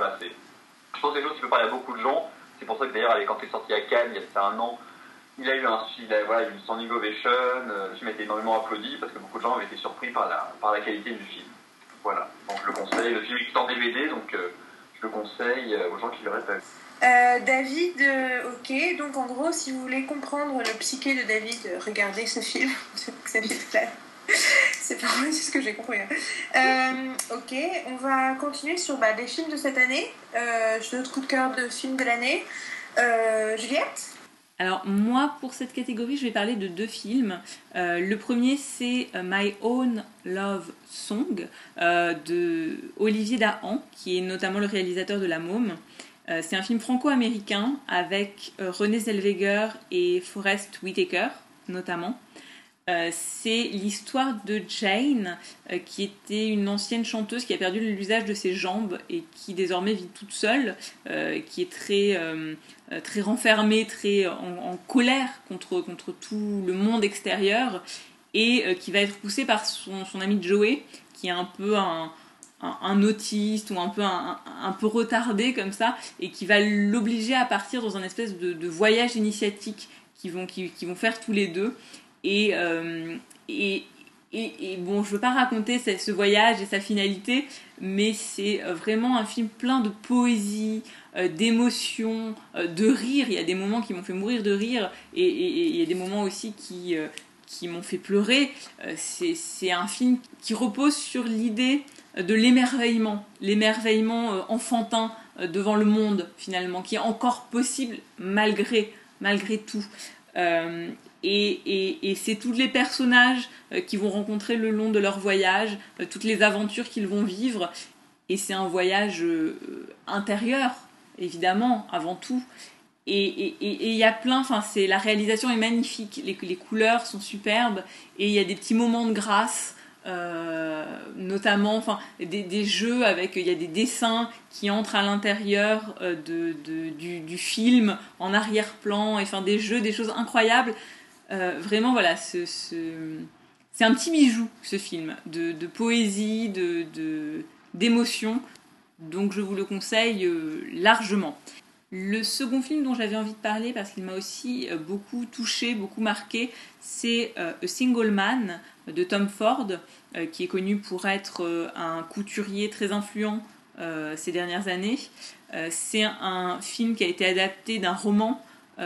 je pense que c'est quelque chose qui peut parler à beaucoup de gens. C'est pour ça que d'ailleurs, quand il est sorti à Cannes, il y a un an, il a eu une standing ovation. Le film a été énormément applaudi parce que beaucoup de gens avaient été surpris par la qualité du film. Voilà, donc je le conseille. Le film est en DVD, donc je le conseille aux gens qui l'auraient pas vu. David, ok, donc en gros, si vous voulez comprendre le psyché de David, regardez ce film. C'est pas vrai, c'est ce que j'ai compris. Ok, on va continuer sur des films de cette année. J'ai d'autres coups de cœur de films de l'année. Juliette ? Alors moi, pour cette catégorie, je vais parler de 2 films. Le premier, c'est My Own Love Song de Olivier Dahan, qui est notamment le réalisateur de La Môme. C'est un film franco-américain avec Renée Zellweger et Forest Whitaker, notamment. C'est l'histoire de Jane, qui était une ancienne chanteuse qui a perdu l'usage de ses jambes et qui désormais vit toute seule, qui est très renfermée, très en colère contre tout le monde extérieur, et qui va être poussée par son ami Joey, qui est un peu un autiste ou un peu retardé comme ça, et qui va l'obliger à partir dans un espèce de voyage initiatique qu'ils vont faire tous les deux. Et bon, je veux pas raconter ce voyage et sa finalité, mais c'est vraiment un film plein de poésie, d'émotion, de rire. Il y a des moments qui m'ont fait mourir de rire, et il y a des moments aussi qui m'ont fait pleurer. C'est un film qui repose sur l'idée de l'émerveillement enfantin devant le monde, finalement, qui est encore possible malgré tout. Et c'est tous les personnages qu'ils vont rencontrer le long de leur voyage, toutes les aventures qu'ils vont vivre, et c'est un voyage intérieur, évidemment, avant tout. Et il y a la réalisation est magnifique, les couleurs sont superbes, et il y a des petits moments de grâce, notamment des jeux avec, il y a des dessins qui entrent à l'intérieur du film en arrière-plan, et des jeux, des choses incroyables. Vraiment, voilà, c'est un petit bijou, ce film, de poésie, d'émotion. Donc je vous le conseille largement. Le second film dont j'avais envie de parler, parce qu'il m'a aussi beaucoup touché, beaucoup marqué, c'est A Single Man de Tom Ford, qui est connu pour être un couturier très influent ces dernières années. C'est un film qui a été adapté d'un roman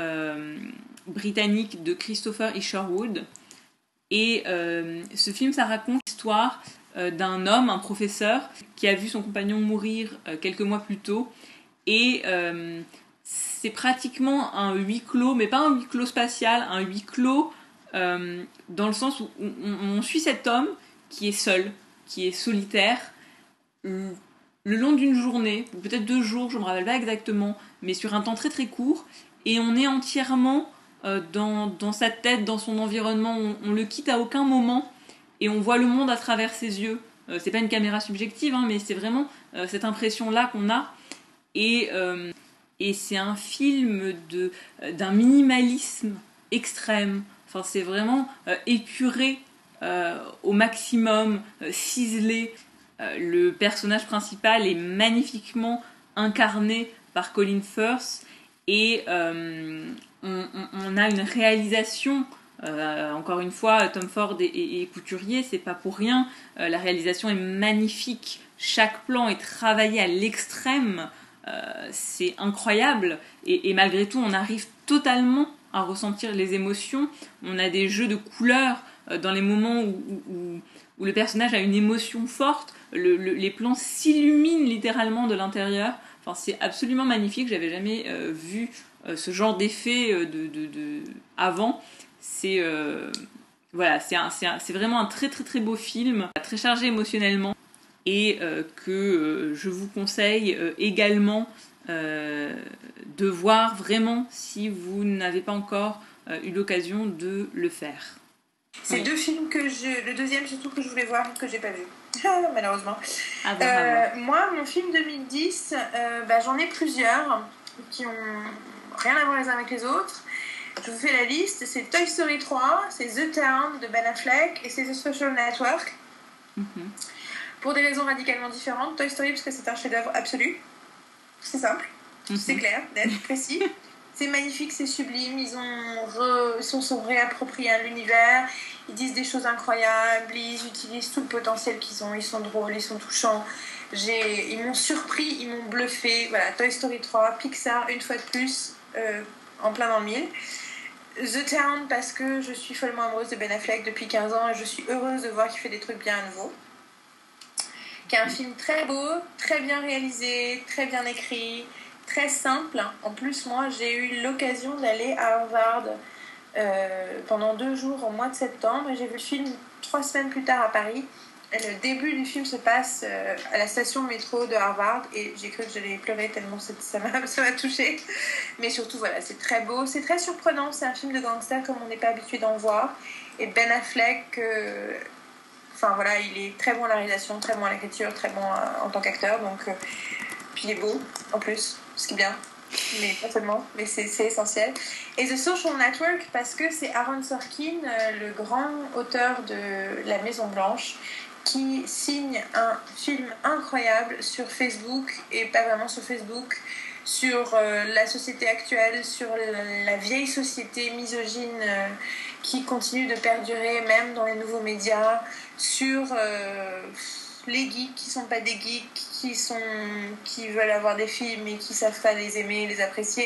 britannique de Christopher Isherwood. Et ce film, ça raconte l'histoire d'un homme, un professeur, qui a vu son compagnon mourir quelques mois plus tôt. Et c'est pratiquement un huis clos, mais pas un huis clos spatial, un huis clos dans le sens où on suit cet homme qui est seul, qui est solitaire, le long d'une journée, ou peut-être 2 jours, je ne me rappelle pas exactement, mais sur un temps très très court, et on est entièrement dans sa tête, dans son environnement, on le quitte à aucun moment, et on voit le monde à travers ses yeux. C'est pas une caméra subjective, mais c'est vraiment cette impression-là qu'on a. Et c'est un film d'un minimalisme extrême. Enfin, c'est vraiment épuré au maximum, ciselé. Le personnage principal est magnifiquement incarné par Colin Firth. Et on a une réalisation... encore une fois, Tom Ford est couturier, c'est pas pour rien. La réalisation est magnifique. Chaque plan est travaillé à l'extrême. C'est incroyable. Et malgré tout, on arrive totalement à ressentir les émotions. On a des jeux de couleurs dans les moments où le personnage a une émotion forte. Les plans s'illuminent littéralement de l'intérieur. Enfin, c'est absolument magnifique. J'avais jamais vu ce genre d'effet avant. C'est vraiment un très très très beau film, très chargé émotionnellement, et que je vous conseille également de voir vraiment si vous n'avez pas encore eu l'occasion de le faire. C'est 2 films le deuxième surtout que je voulais voir et que j'ai pas vu. Malheureusement. À voir. Moi, mon film 2010, j'en ai plusieurs qui ont rien à voir les uns avec les autres. Je vous fais la liste, c'est Toy Story 3, c'est The Town de Ben Affleck et c'est The Social Network. Pour des raisons radicalement différentes. Toy Story parce que c'est un chef-d'œuvre absolu. C'est simple, c'est clair, net, précis. C'est magnifique, c'est sublime, ils se sont réappropriés à l'univers, ils disent des choses incroyables, ils utilisent tout le potentiel qu'ils ont, ils sont drôles, ils sont touchants. Ils m'ont surpris, ils m'ont bluffé. Voilà, Toy Story 3, Pixar, une fois de plus, en plein dans le mille. The Town parce que je suis follement amoureuse de Ben Affleck depuis 15 ans et je suis heureuse de voir qu'il fait des trucs bien à nouveau. Qui est un film très beau, très bien réalisé, très bien écrit, très simple. En plus, moi, j'ai eu l'occasion d'aller à Harvard pendant 2 jours au mois de septembre et j'ai vu le film 3 semaines plus tard à Paris. Et le début du film se passe à la station métro de Harvard et j'ai cru que j'allais pleurer tellement ça m'a touchée. Mais surtout, voilà, c'est très beau, c'est très surprenant. C'est un film de gangster comme on n'est pas habitué d'en voir. Et Ben Affleck, il est très bon à la réalisation, très bon à l'écriture, très bon en tant qu'acteur. Puis il est beau en plus, ce qui est bien. Mais pas seulement, mais c'est essentiel. Et The Social Network parce que c'est Aaron Sorkin, le grand auteur de La Maison Blanche, qui signe un film incroyable sur Facebook, et pas vraiment sur Facebook, sur la société actuelle, sur la vieille société misogyne qui continue de perdurer même dans les nouveaux médias, sur les geeks qui sont pas des geeks, qui veulent avoir des films et qui savent pas les aimer, les apprécier.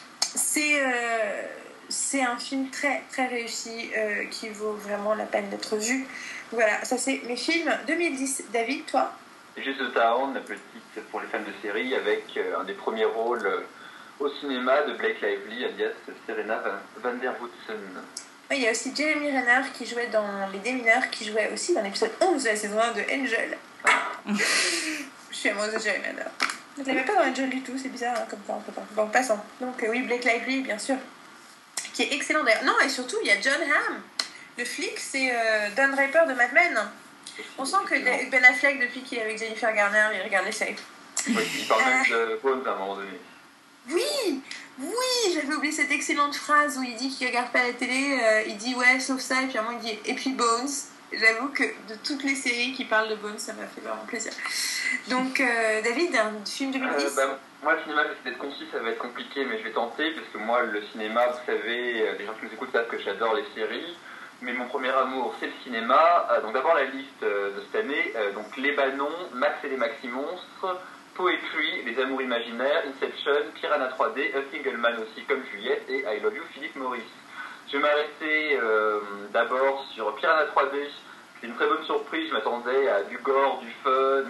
C'est un film très très réussi qui vaut vraiment la peine d'être vu. Voilà, ça c'est mes films 2010. David, toi? Juste The Town, la petite pour les fans de série, avec un des premiers rôles au cinéma de Blake Lively, alias Serena Van Der Woodsen. Il y a aussi Jeremy Renner qui jouait dans Les Démineurs, qui jouait aussi dans l'épisode 11 de la saison 1 de Angel. Je suis amoureuse de Jeremy Renner. Je ne l'aimais pas dans Angel du tout, c'est bizarre comme ça. Bon, passons. Donc oui, Blake Lively, bien sûr, qui est excellent d'ailleurs. Non, et surtout, il y a John Hamm. Le flic, c'est Don Draper de Mad Men. On sent que Ben Affleck, depuis qu'il est avec Jennifer Garner, il regarde les séries. Oui, il parle même de Bones à un moment donné. Oui, j'avais oublié cette excellente phrase où il dit qu'il regarde pas la télé, il dit ouais, sauf ça, et puis à un moment il dit et puis Bones. J'avoue que de toutes les séries qui parlent de Bones, ça m'a fait vraiment plaisir. Donc, David, un film 2010 Moi, le cinéma, j'essaie d'être concis, ça va être compliqué, mais je vais tenter, parce que moi, le cinéma, vous savez, les gens qui nous écoutent savent que j'adore les séries, mais mon premier amour, c'est le cinéma. Donc d'abord, la liste de cette année, donc Les Banons, Max et les Maxi-Monstres, Poetry, Les Amours Imaginaires, Inception, Piranha 3D, A Single Man aussi, comme Juliette, et I Love You, Philippe Maurice. Je vais m'arrêter d'abord sur Piranha 3D. C'est une très bonne surprise, je m'attendais à du gore, du fun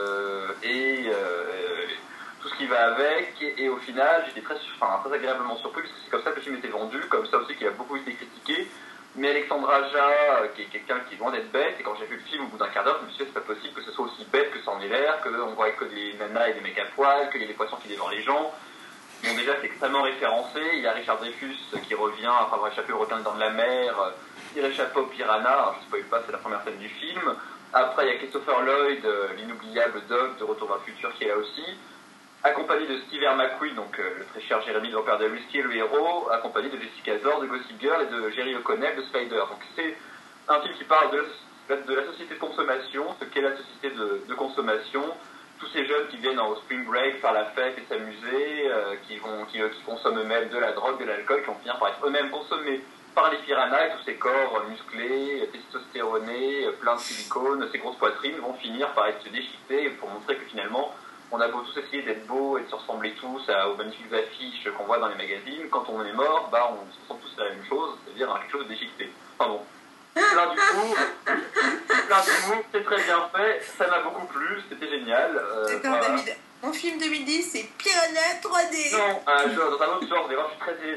et tout ce qui va avec, et au final j'étais très agréablement surpris parce que c'est comme ça que le film était vendu, comme ça aussi qu'il a beaucoup été critiqué. Mais Alexandre Aja, qui est quelqu'un qui est loin d'être bête, et quand j'ai vu le film au bout d'un quart d'heure, je me suis dit c'est pas possible que ce soit aussi bête que ça en ait l'air, qu'on voit que des nanas et des mecs à poil, qu'il y a des poissons qui dévorent les gens. Bon, déjà c'est extrêmement référencé, il y a Richard Dreyfuss qui revient après avoir échappé au requin dans de la mer, il échappe au piranha, alors je ne spoil pas, c'est la première scène du film. Après, il y a Christopher Lloyd, l'inoubliable Doc de Retour vers le futur, qui est là aussi, accompagné de Steve McQueen, donc le très cher Jérémy de Repère de Lewis, qui est le héros, accompagné de Jessica Zor de Gossip Girl et de Jerry O'Connell de Spider. Donc c'est un film qui parle de la société de consommation, ce qu'est la société de consommation, tous ces jeunes qui viennent au spring break faire la fête et s'amuser, qui consomment eux-mêmes de la drogue, de l'alcool, qui vont finir par être eux-mêmes consommés par les piranhas, et tous ces corps musclés, testostéronés, pleins de silicone, ces grosses poitrines vont finir par être déchiquetés pour montrer que finalement on a beau tous essayer d'être beaux et de se ressembler tous aux magnifiques affiches qu'on voit dans les magazines, quand on est mort, on se ressemble tous à la même chose, c'est-à-dire à quelque chose de déchiqueté. Enfin bon, plein d'humour, c'est très bien fait, ça m'a beaucoup plu, c'était génial. D'accord, voilà. David. Mon film 2010, c'est Piranha 3D. Non, dans un autre genre, je suis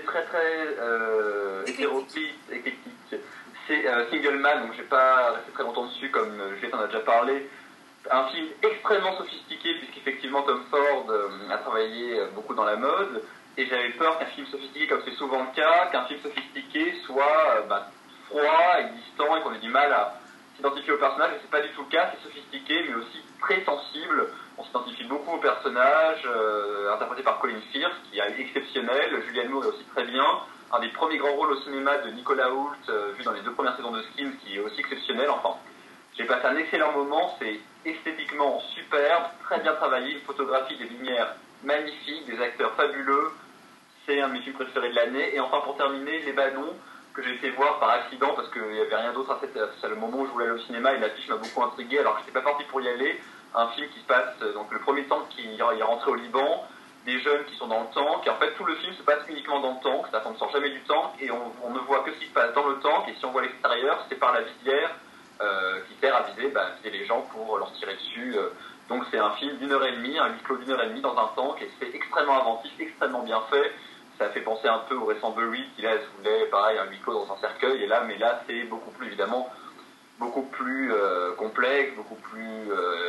très hétéroclite, éclectique. C'est Single Man, donc je vais pas rester très longtemps dessus, comme Juliette en a déjà parlé. Un film extrêmement sophistiqué, puisqu'effectivement Tom Ford a travaillé beaucoup dans la mode, et j'avais peur qu'un film sophistiqué, comme c'est souvent le cas, qu'un film sophistiqué soit froid et distant, et qu'on ait du mal à s'identifier au personnage, et c'est pas du tout le cas, c'est sophistiqué, mais aussi très sensible. On s'identifie beaucoup au personnage, interprété par Colin Firth, qui est exceptionnel. Julianne Moore est aussi très bien. Un des premiers grands rôles au cinéma de Nicolas Hoult, vu dans les 2 premières saisons de Skins, qui est aussi exceptionnel. Enfin, j'ai passé un excellent moment, c'est esthétiquement superbe, très bien travaillé, une photographie, des lumières magnifiques, des acteurs fabuleux. C'est un de mes films préférés de l'année. Et enfin, pour terminer, Les Banons, que j'ai été voir par accident parce qu'il n'y avait rien d'autre c'est le moment où je voulais aller au cinéma, et l'affiche m'a beaucoup intrigué, alors que je n'étais pas parti pour y aller. Un film qui se passe, donc le premier tank qui est rentré au Liban, des jeunes qui sont dans le tank, et en fait tout le film se passe uniquement dans le tank, ça ne sort jamais du tank, et on ne voit que ce qui se passe dans le tank, et si on voit l'extérieur, c'est par la visière qui sert à viser les gens pour leur tirer dessus. Donc c'est un film d'1h30, un huis clos d'1h30 dans un tank, et c'est extrêmement inventif, extrêmement bien fait. Ça fait penser un peu au récent Buried, qui là voulait pareil un huis clos dans un cercueil, et là, mais là c'est beaucoup plus évidemment beaucoup plus complexe, beaucoup plus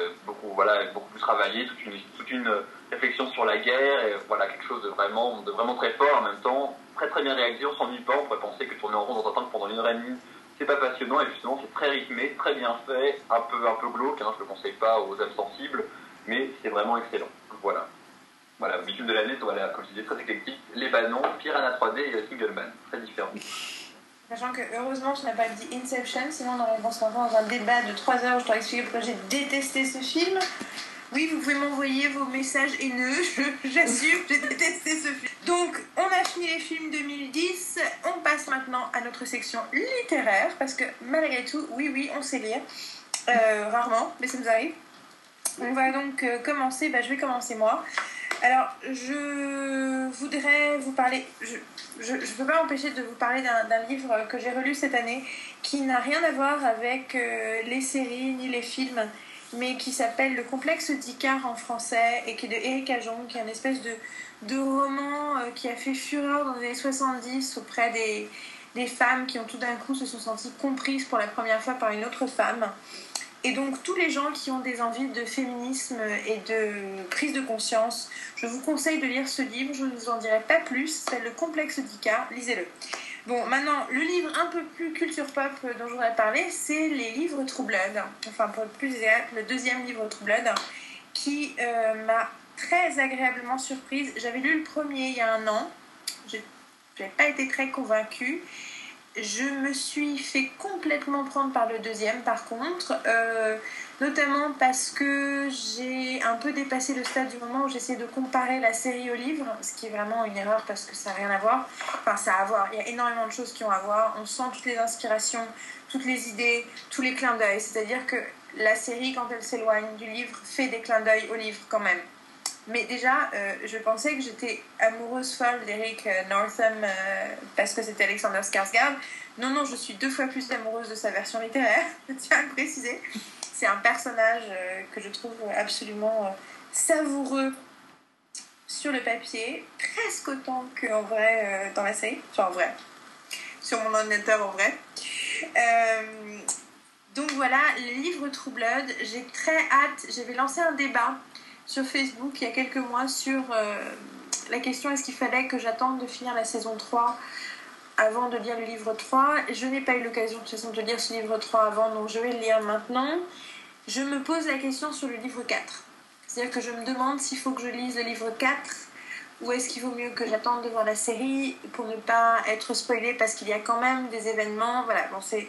travaillé, toute une réflexion sur la guerre, et voilà, quelque chose de vraiment très fort, en même temps très très bien réalisé, on s'ennuie pas, on pourrait penser que tourner en rond dans un tank pendant 1h30, c'est pas passionnant, et justement c'est très rythmé, très bien fait, un peu glauque, je le conseille pas aux âmes sensibles, mais c'est vraiment excellent. Voilà, mes films de l'année, voilà, comme je disais, très éclectique, Les Banons, Piranha 3D et Single Man, très différents. Sachant que heureusement je n'ai pas dit Inception, sinon on aurait commencé dans un débat de 3 heures où je t'aurais expliqué pourquoi j'ai détesté ce film. Oui, vous pouvez m'envoyer vos messages haineux, j'assume, j'ai détesté ce film. Donc, on a fini les films 2010, on passe maintenant à notre section littéraire, parce que malgré tout, oui, on sait lire, rarement, mais ça nous arrive. On va donc commencer, je vais commencer moi. Alors, je voudrais vous parler, je ne peux pas m'empêcher de vous parler d'un livre que j'ai relu cette année, qui n'a rien à voir avec les séries ni les films, mais qui s'appelle Le complexe d'Icare en français, et qui est de Éric Ajon, qui est une espèce de roman qui a fait fureur dans les années 70 auprès des femmes qui ont tout d'un coup se sont senties comprises pour la première fois par une autre femme. Et donc tous les gens qui ont des envies de féminisme et de prise de conscience, je vous conseille de lire ce livre, je ne vous en dirai pas plus, c'est Le complexe d'Icare, lisez-le. Bon, maintenant, le livre un peu plus culture pop dont je voudrais parler, c'est les livres True Blood, enfin pour être plus exact, le 2e livre True Blood, qui m'a très agréablement surprise. J'avais lu le premier il y a un an, je n'avais pas été très convaincue. je me suis fait complètement prendre par le deuxième par contre, notamment parce que j'ai un peu dépassé le stade du moment où j'essaie de comparer la série au livre, ce qui est vraiment une erreur parce que ça n'a rien à voir. Enfin, ça a à voir, il y a énormément de choses qui ont à voir, on sent toutes les inspirations, toutes les idées, tous les clins d'œil, c'est-à-dire que la série, quand elle s'éloigne du livre, fait des clins d'œil au livre quand même. Mais déjà, je pensais que j'étais amoureuse folle d'Eric Northam parce que c'était Alexander Skarsgård. Non, je suis 2 fois plus amoureuse de sa version littéraire, je tiens à le préciser. C'est un personnage que je trouve absolument savoureux sur le papier, presque autant qu'en vrai dans la série. Enfin, en vrai, sur mon ordinateur en vrai. Donc voilà, le livre True Blood, j'ai très hâte. J'avais lancé un débat sur Facebook il y a quelques mois sur la question est-ce qu'il fallait que j'attende de finir la saison 3 avant de lire le livre 3. Je n'ai pas eu l'occasion de toute façon de lire ce livre 3 avant, donc je vais le lire maintenant. Je me pose la question sur le livre 4. C'est-à-dire que je me demande s'il faut que je lise le livre 4 ou est-ce qu'il vaut mieux que j'attende de voir la série pour ne pas être spoilée parce qu'il y a quand même des événements. Voilà, bon, c'est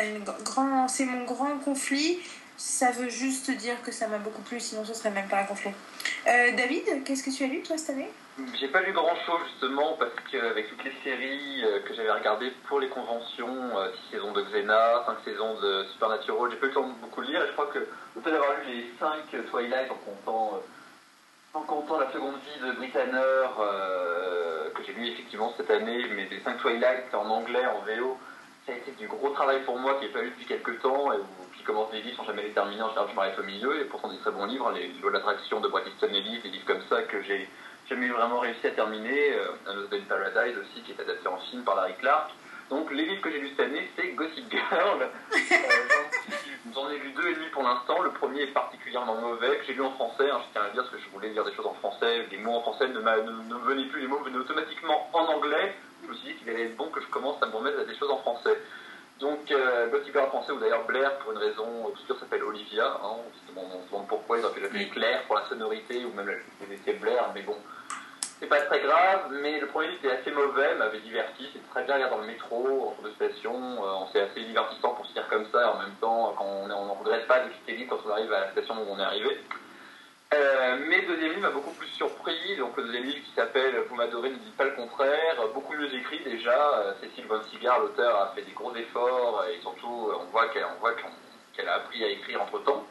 mon grand conflit. Ça veut juste dire que ça m'a beaucoup plu, sinon ce serait même pas un conflit. David, qu'est-ce que tu as lu toi cette année ? J'ai pas lu grand chose justement parce qu'avec toutes les séries que j'avais regardées pour les conventions, 6 saisons de Xena, 5 saisons de Supernatural, j'ai pas eu le temps de beaucoup lire et je crois que le fait d'avoir lu les 5 Twilight en comptant la seconde vie de Britanner que j'ai lu effectivement cette année, mais les 5 Twilight en anglais, en VO, ça a été du gros travail pour moi qui n'ai pas lu depuis quelques temps et où qui commence des livres sans jamais les terminer, en général je m'arrête au milieu et pourtant des très bons livres, les lots d'attraction de Bret Easton Ellis, des livres comme ça que j'ai jamais vraiment réussi à terminer, Un Lost in Paradise aussi qui est adapté en film par Larry Clark. Donc les livres que j'ai lus cette année c'est Gossip Girl, j'en ai lu 2 et demi pour l'instant, le premier est particulièrement mauvais, que j'ai lu en français, je tiens à dire parce que je voulais lire des choses en français, les mots en français ne venaient plus, les mots venaient automatiquement en anglais, je me suis dit qu'il allait être bon que je commence à me remettre à des choses en français. Donc, Gossip Girl en français, ou d'ailleurs Blair, pour une raison obscure, s'appelle Olivia. On se demande pourquoi ils ont pu l'appeler Claire pour la sonorité, ou même la Blair, mais bon, c'est pas très grave. Mais le premier livre était assez mauvais, m'avait diverti, c'était très bien à lire dans le métro, entre 2 stations, c'est assez divertissant pour se lire comme ça, en même temps, quand on ne regrette pas de quitter le livre quand on arrive à la station où on est arrivé. Mais le deuxième livre m'a beaucoup plus surpris, donc le deuxième livre qui s'appelle Vous m'adorez, ne dites pas le contraire, beaucoup mieux écrit déjà. Cécile Von Cigar, l'auteur, a fait des gros efforts et surtout on voit qu'elle a appris à écrire entre temps.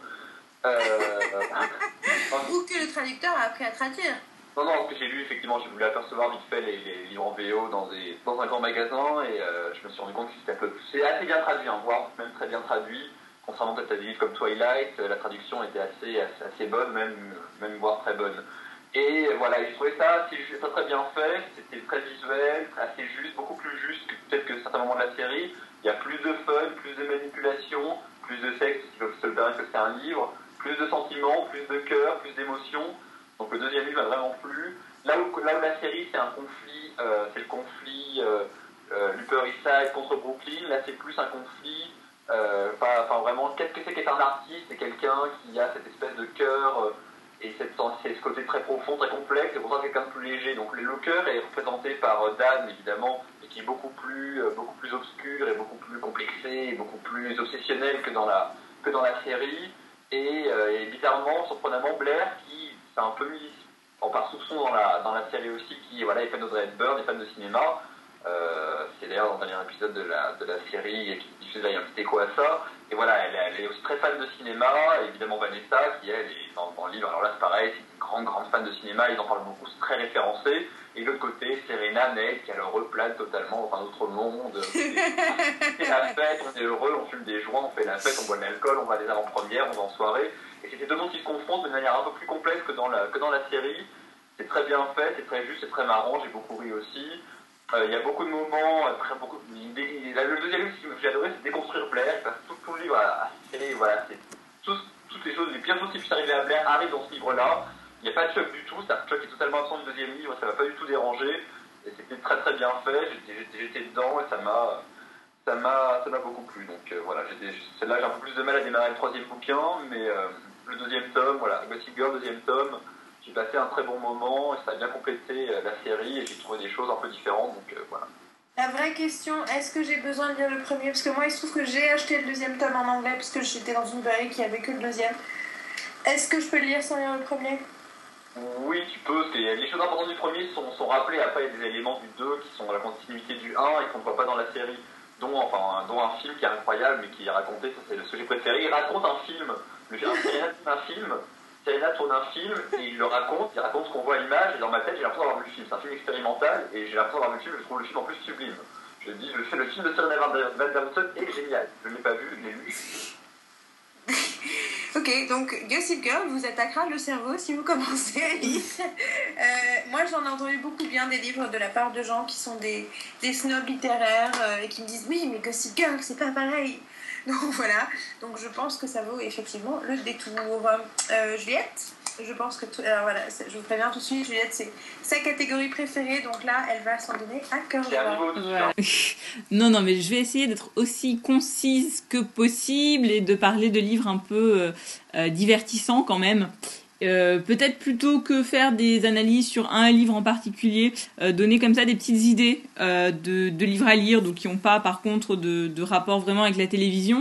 Ou que le traducteur a appris à traduire. Non, ce que j'ai lu, effectivement, j'ai voulu apercevoir vite fait les livres en VO dans un grand magasin et je me suis rendu compte que c'est assez bien traduit, voire même très bien traduit. Contrairement peut-être à des livres comme Twilight, la traduction était assez bonne, même voire très bonne. Et voilà, j'ai trouvé ça très bien fait, c'était très visuel, assez juste, beaucoup plus juste que peut-être que certains moments de la série. Il y a plus de fun, plus de manipulation, plus de sexe, qui peuvent se le permettre que c'est un livre, plus de sentiments, plus de cœur, plus d'émotions. Donc le deuxième livre m'a vraiment plu. Là où la série, c'est un conflit, c'est le conflit Upper East Side contre Brooklyn, là c'est plus un conflit... vraiment, qu'est-ce que c'est qu'être un artiste? C'est quelqu'un qui a cette espèce de cœur et c'est ce côté très profond, très complexe, c'est pour ça quelqu'un de plus léger. Donc le cœur est représenté par Dan, évidemment, et qui est beaucoup plus obscur et beaucoup plus complexé et beaucoup plus obsessionnel que dans la série. Et bizarrement, surprenamment, Blair, qui s'est un peu mis en par soupçon dans la série aussi, qui est fan d'Audrey Hepburn, est fan de cinéma. C'est d'ailleurs dans le dernier épisode de la série qui diffuse là, il y a un petit écho à ça. Et voilà, elle est aussi très fan de cinéma. Et évidemment Vanessa, qui elle est dans le livre, alors là c'est pareil, c'est une grande fan de cinéma, ils en parlent beaucoup, c'est très référencé. Et de l'autre côté, Serena, Nate, qui alors replane totalement dans un autre monde. C'est la fête, on est heureux, on fume des joints, on fait la fête, on boit de l'alcool, on va à des avant-premières, on va en soirée. Et c'est ces deux mondes qui se confrontent de manière un peu plus complexe que dans la série. C'est très bien fait, c'est très juste, c'est très marrant, j'ai beaucoup ri aussi. Il y a beaucoup de moments, le deuxième livre que j'ai adoré, c'est Déconstruire Blair, parce que tout le livre c'est toutes les choses, les pires choses qui puissent arriver à Blair arrivent dans ce livre-là. Il n'y a pas de choc du tout, c'est un choc qui est totalement absent du deuxième livre, ça ne m'a pas du tout dérangé, et c'était très très bien fait, j'étais dedans, et ça m'a beaucoup plu. Donc voilà, celle-là j'ai un peu plus de mal à démarrer le troisième bouquin, mais le deuxième tome, voilà, Gossip Girl, deuxième tome, j'ai passé un très bon moment, et ça a bien complété la série, et j'ai trouvé des choses un peu différentes, donc voilà. La vraie question, est-ce que j'ai besoin de lire le premier? Parce que moi, il se trouve que j'ai acheté le deuxième tome en anglais parce que j'étais dans une librairie qui avait que le deuxième. Est-ce que je peux le lire sans lire le premier? Oui, tu peux. Les choses importantes du premier sont rappelées. Après, il y a des éléments du 2 qui sont la continuité du 1 et qu'on ne voit pas dans la série. Dont un film qui est incroyable mais qui est raconté, ça c'est ce que j'ai préféré. Il raconte un film. Serena tourne un film et il raconte ce qu'on voit à l'image. Et dans ma tête, j'ai l'impression d'avoir vu le film. C'est un film expérimental et j'ai l'impression d'avoir vu le film. Je trouve le film en plus sublime. Je dis, le film de Serena Van Der Woodsen est génial. Je ne l'ai pas vu, je l'ai lu. Ok, donc Gossip Girl, vous êtes à craindre le cerveau si vous commencez à lire. Moi, j'en ai entendu beaucoup bien des livres de la part de gens qui sont des snobs littéraires et qui me disent oui, mais Gossip Girl, c'est pas pareil. Donc voilà, donc je pense que ça vaut effectivement le détour. Juliette, je pense que alors voilà, je vous préviens tout de suite, Juliette, c'est sa catégorie préférée, donc là, elle va s'en donner à cœur joie. Non, mais je vais essayer d'être aussi concise que possible et de parler de livres un peu divertissants quand même. Peut-être plutôt que faire des analyses sur un livre en particulier, donner comme ça des petites idées de livres à lire, donc qui n'ont pas par contre de rapport vraiment avec la télévision,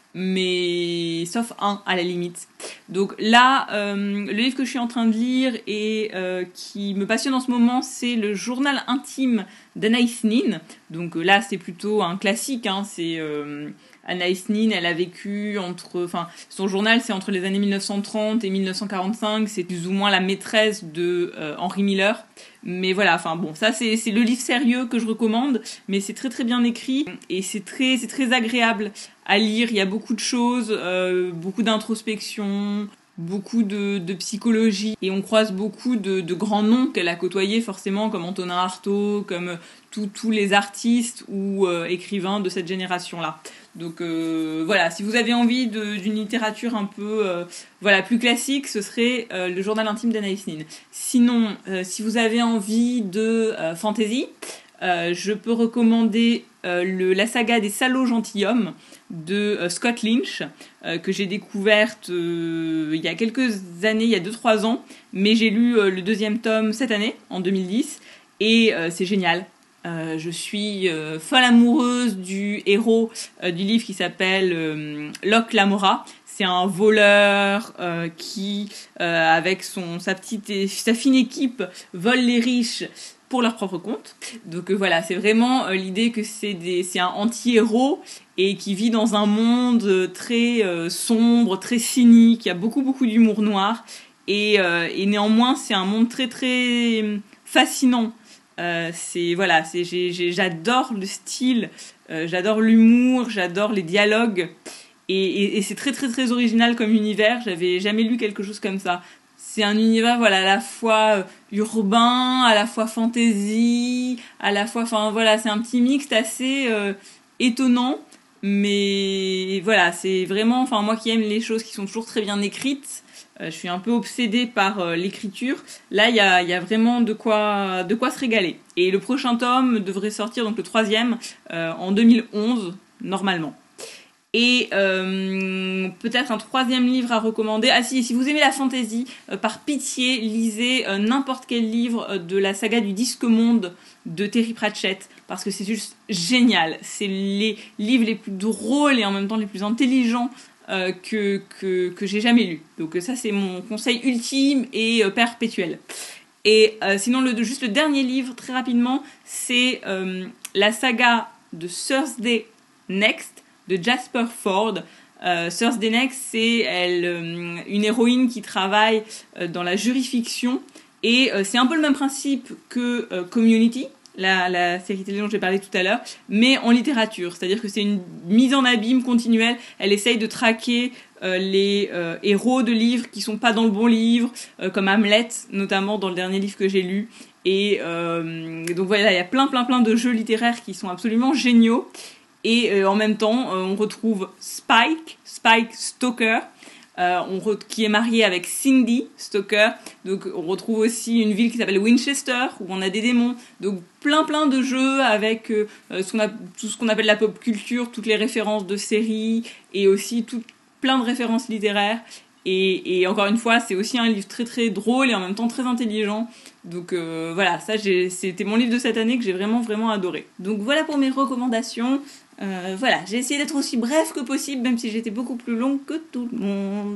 mais sauf un à la limite. Donc là, le livre que je suis en train de lire et qui me passionne en ce moment, c'est le journal intime d'Anaïs Nin. Donc là, c'est plutôt un classique, hein, c'est... Anaïs Nin, elle a vécu son journal c'est entre les années 1930 et 1945, c'est plus ou moins la maîtresse de Henry Miller. Mais voilà, ça c'est le livre sérieux que je recommande, mais c'est très très bien écrit et c'est très agréable à lire. Il y a beaucoup de choses, beaucoup d'introspection, beaucoup de psychologie et on croise beaucoup de grands noms qu'elle a côtoyés forcément, comme Antonin Artaud, comme tous les artistes ou écrivains de cette génération-là. Donc voilà, si vous avez envie d'une littérature un peu plus classique, ce serait le journal intime d'Anaïs Nin. Sinon, si vous avez envie de fantasy, je peux recommander la saga des salauds gentilshommes de Scott Lynch, que j'ai découverte il y a quelques années, il y a 2-3 ans, mais j'ai lu le deuxième tome cette année, en 2010, et c'est génial. Je suis folle amoureuse du héros du livre qui s'appelle Locke Lamora. C'est un voleur qui, avec sa fine équipe, vole les riches pour leur propre compte. Donc voilà, c'est vraiment l'idée que c'est un anti-héros et qui vit dans un monde très sombre, très cynique. Il y a beaucoup d'humour noir et néanmoins c'est un monde très très fascinant. J'adore le style, j'adore l'humour, j'adore les dialogues et c'est très très très original comme univers. J'avais jamais lu quelque chose comme ça. C'est un univers à la fois urbain, à la fois fantasy, à la fois c'est un petit mixte assez étonnant, mais voilà, c'est vraiment moi qui aime les choses qui sont toujours très bien écrites. Je suis un peu obsédée par l'écriture. Là, il y a vraiment de quoi se régaler. Et le prochain tome devrait sortir, donc le 3e, en 2011, normalement. Et peut-être un 3e livre à recommander. Ah si vous aimez la fantasy, par pitié, lisez n'importe quel livre de la saga du Disque Monde de Terry Pratchett, parce que c'est juste génial. C'est les livres les plus drôles et en même temps les plus intelligents que j'ai jamais lu. Donc ça c'est mon conseil ultime et perpétuel. Et sinon juste le dernier livre très rapidement, c'est la saga de Thursday Next de Jasper Ford. Thursday Next, c'est une héroïne qui travaille dans la jurifiction et c'est un peu le même principe que Community, la série télé dont j'ai parlé tout à l'heure, mais en littérature. C'est-à-dire que c'est une mise en abîme continuelle. Elle essaye de traquer les héros de livres qui sont pas dans le bon livre, comme Hamlet, notamment dans le dernier livre que j'ai lu. Et donc voilà, il y a plein de jeux littéraires qui sont absolument géniaux. Et en même temps, on retrouve Spike Stoker, qui est marié avec Cindy Stoker. Donc on retrouve aussi une ville qui s'appelle Winchester, où on a des démons. Donc plein de jeux avec tout ce qu'on appelle la pop culture, toutes les références de séries et aussi plein de références littéraires. Et encore une fois, c'est aussi un livre très très drôle et en même temps très intelligent. Donc voilà, ça c'était mon livre de cette année que j'ai vraiment vraiment adoré. Donc voilà pour mes recommandations. Voilà, j'ai essayé d'être aussi bref que possible, même si j'étais beaucoup plus longue que tout le monde.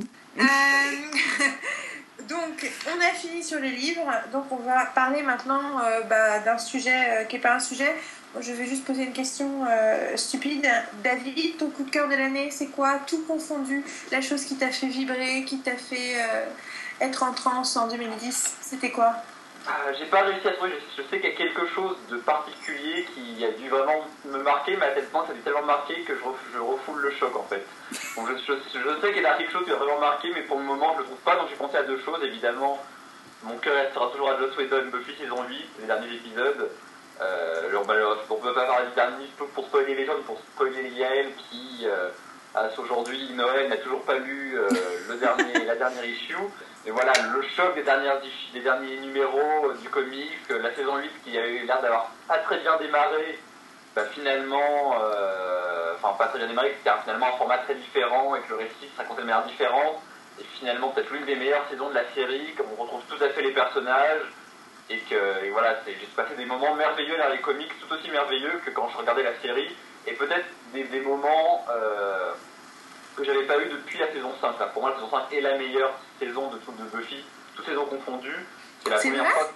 Donc, on a fini sur les livres. Donc, on va parler maintenant d'un sujet qui n'est pas un sujet. Je vais juste poser une question stupide. David, ton coup de cœur de l'année, c'est quoi? Tout confondu, la chose qui t'a fait vibrer, qui t'a fait être en transe en 2010, c'était quoi? J'ai pas réussi à trouver, je sais qu'il y a quelque chose de particulier qui a dû vraiment me marquer, mais à tel point ça m'a tellement marqué que je refoule le choc en fait. Donc je sais qu'il y a quelque chose qui m'a vraiment marqué, mais pour le moment je le trouve pas, donc j'ai pensé à deux choses. Évidemment, mon cœur restera toujours à Joss Whedon, Buffy saison 8, les derniers épisodes. On peut pas parler du dernier pour spoiler les gens, mais pour spoiler Yael qui, aujourd'hui, Noël n'a toujours pas lu la dernière issue. Et voilà, le choc des derniers numéros du comic, la saison 8 qui a eu l'air d'avoir pas très bien démarré, finalement, pas très bien démarré, c'était finalement un format très différent et que le récit se racontait de manière différente. Et finalement, peut-être l'une des meilleures saisons de la série, comme on retrouve tout à fait les personnages. Et voilà, j'ai passé des moments merveilleux dans les comics, tout aussi merveilleux que quand je regardais la série. Et peut-être des moments que j'avais pas eu depuis la saison 5. Là. Pour moi, la saison 5 est la meilleure saison de Buffy, toutes saisons confondues. C'est la première fois.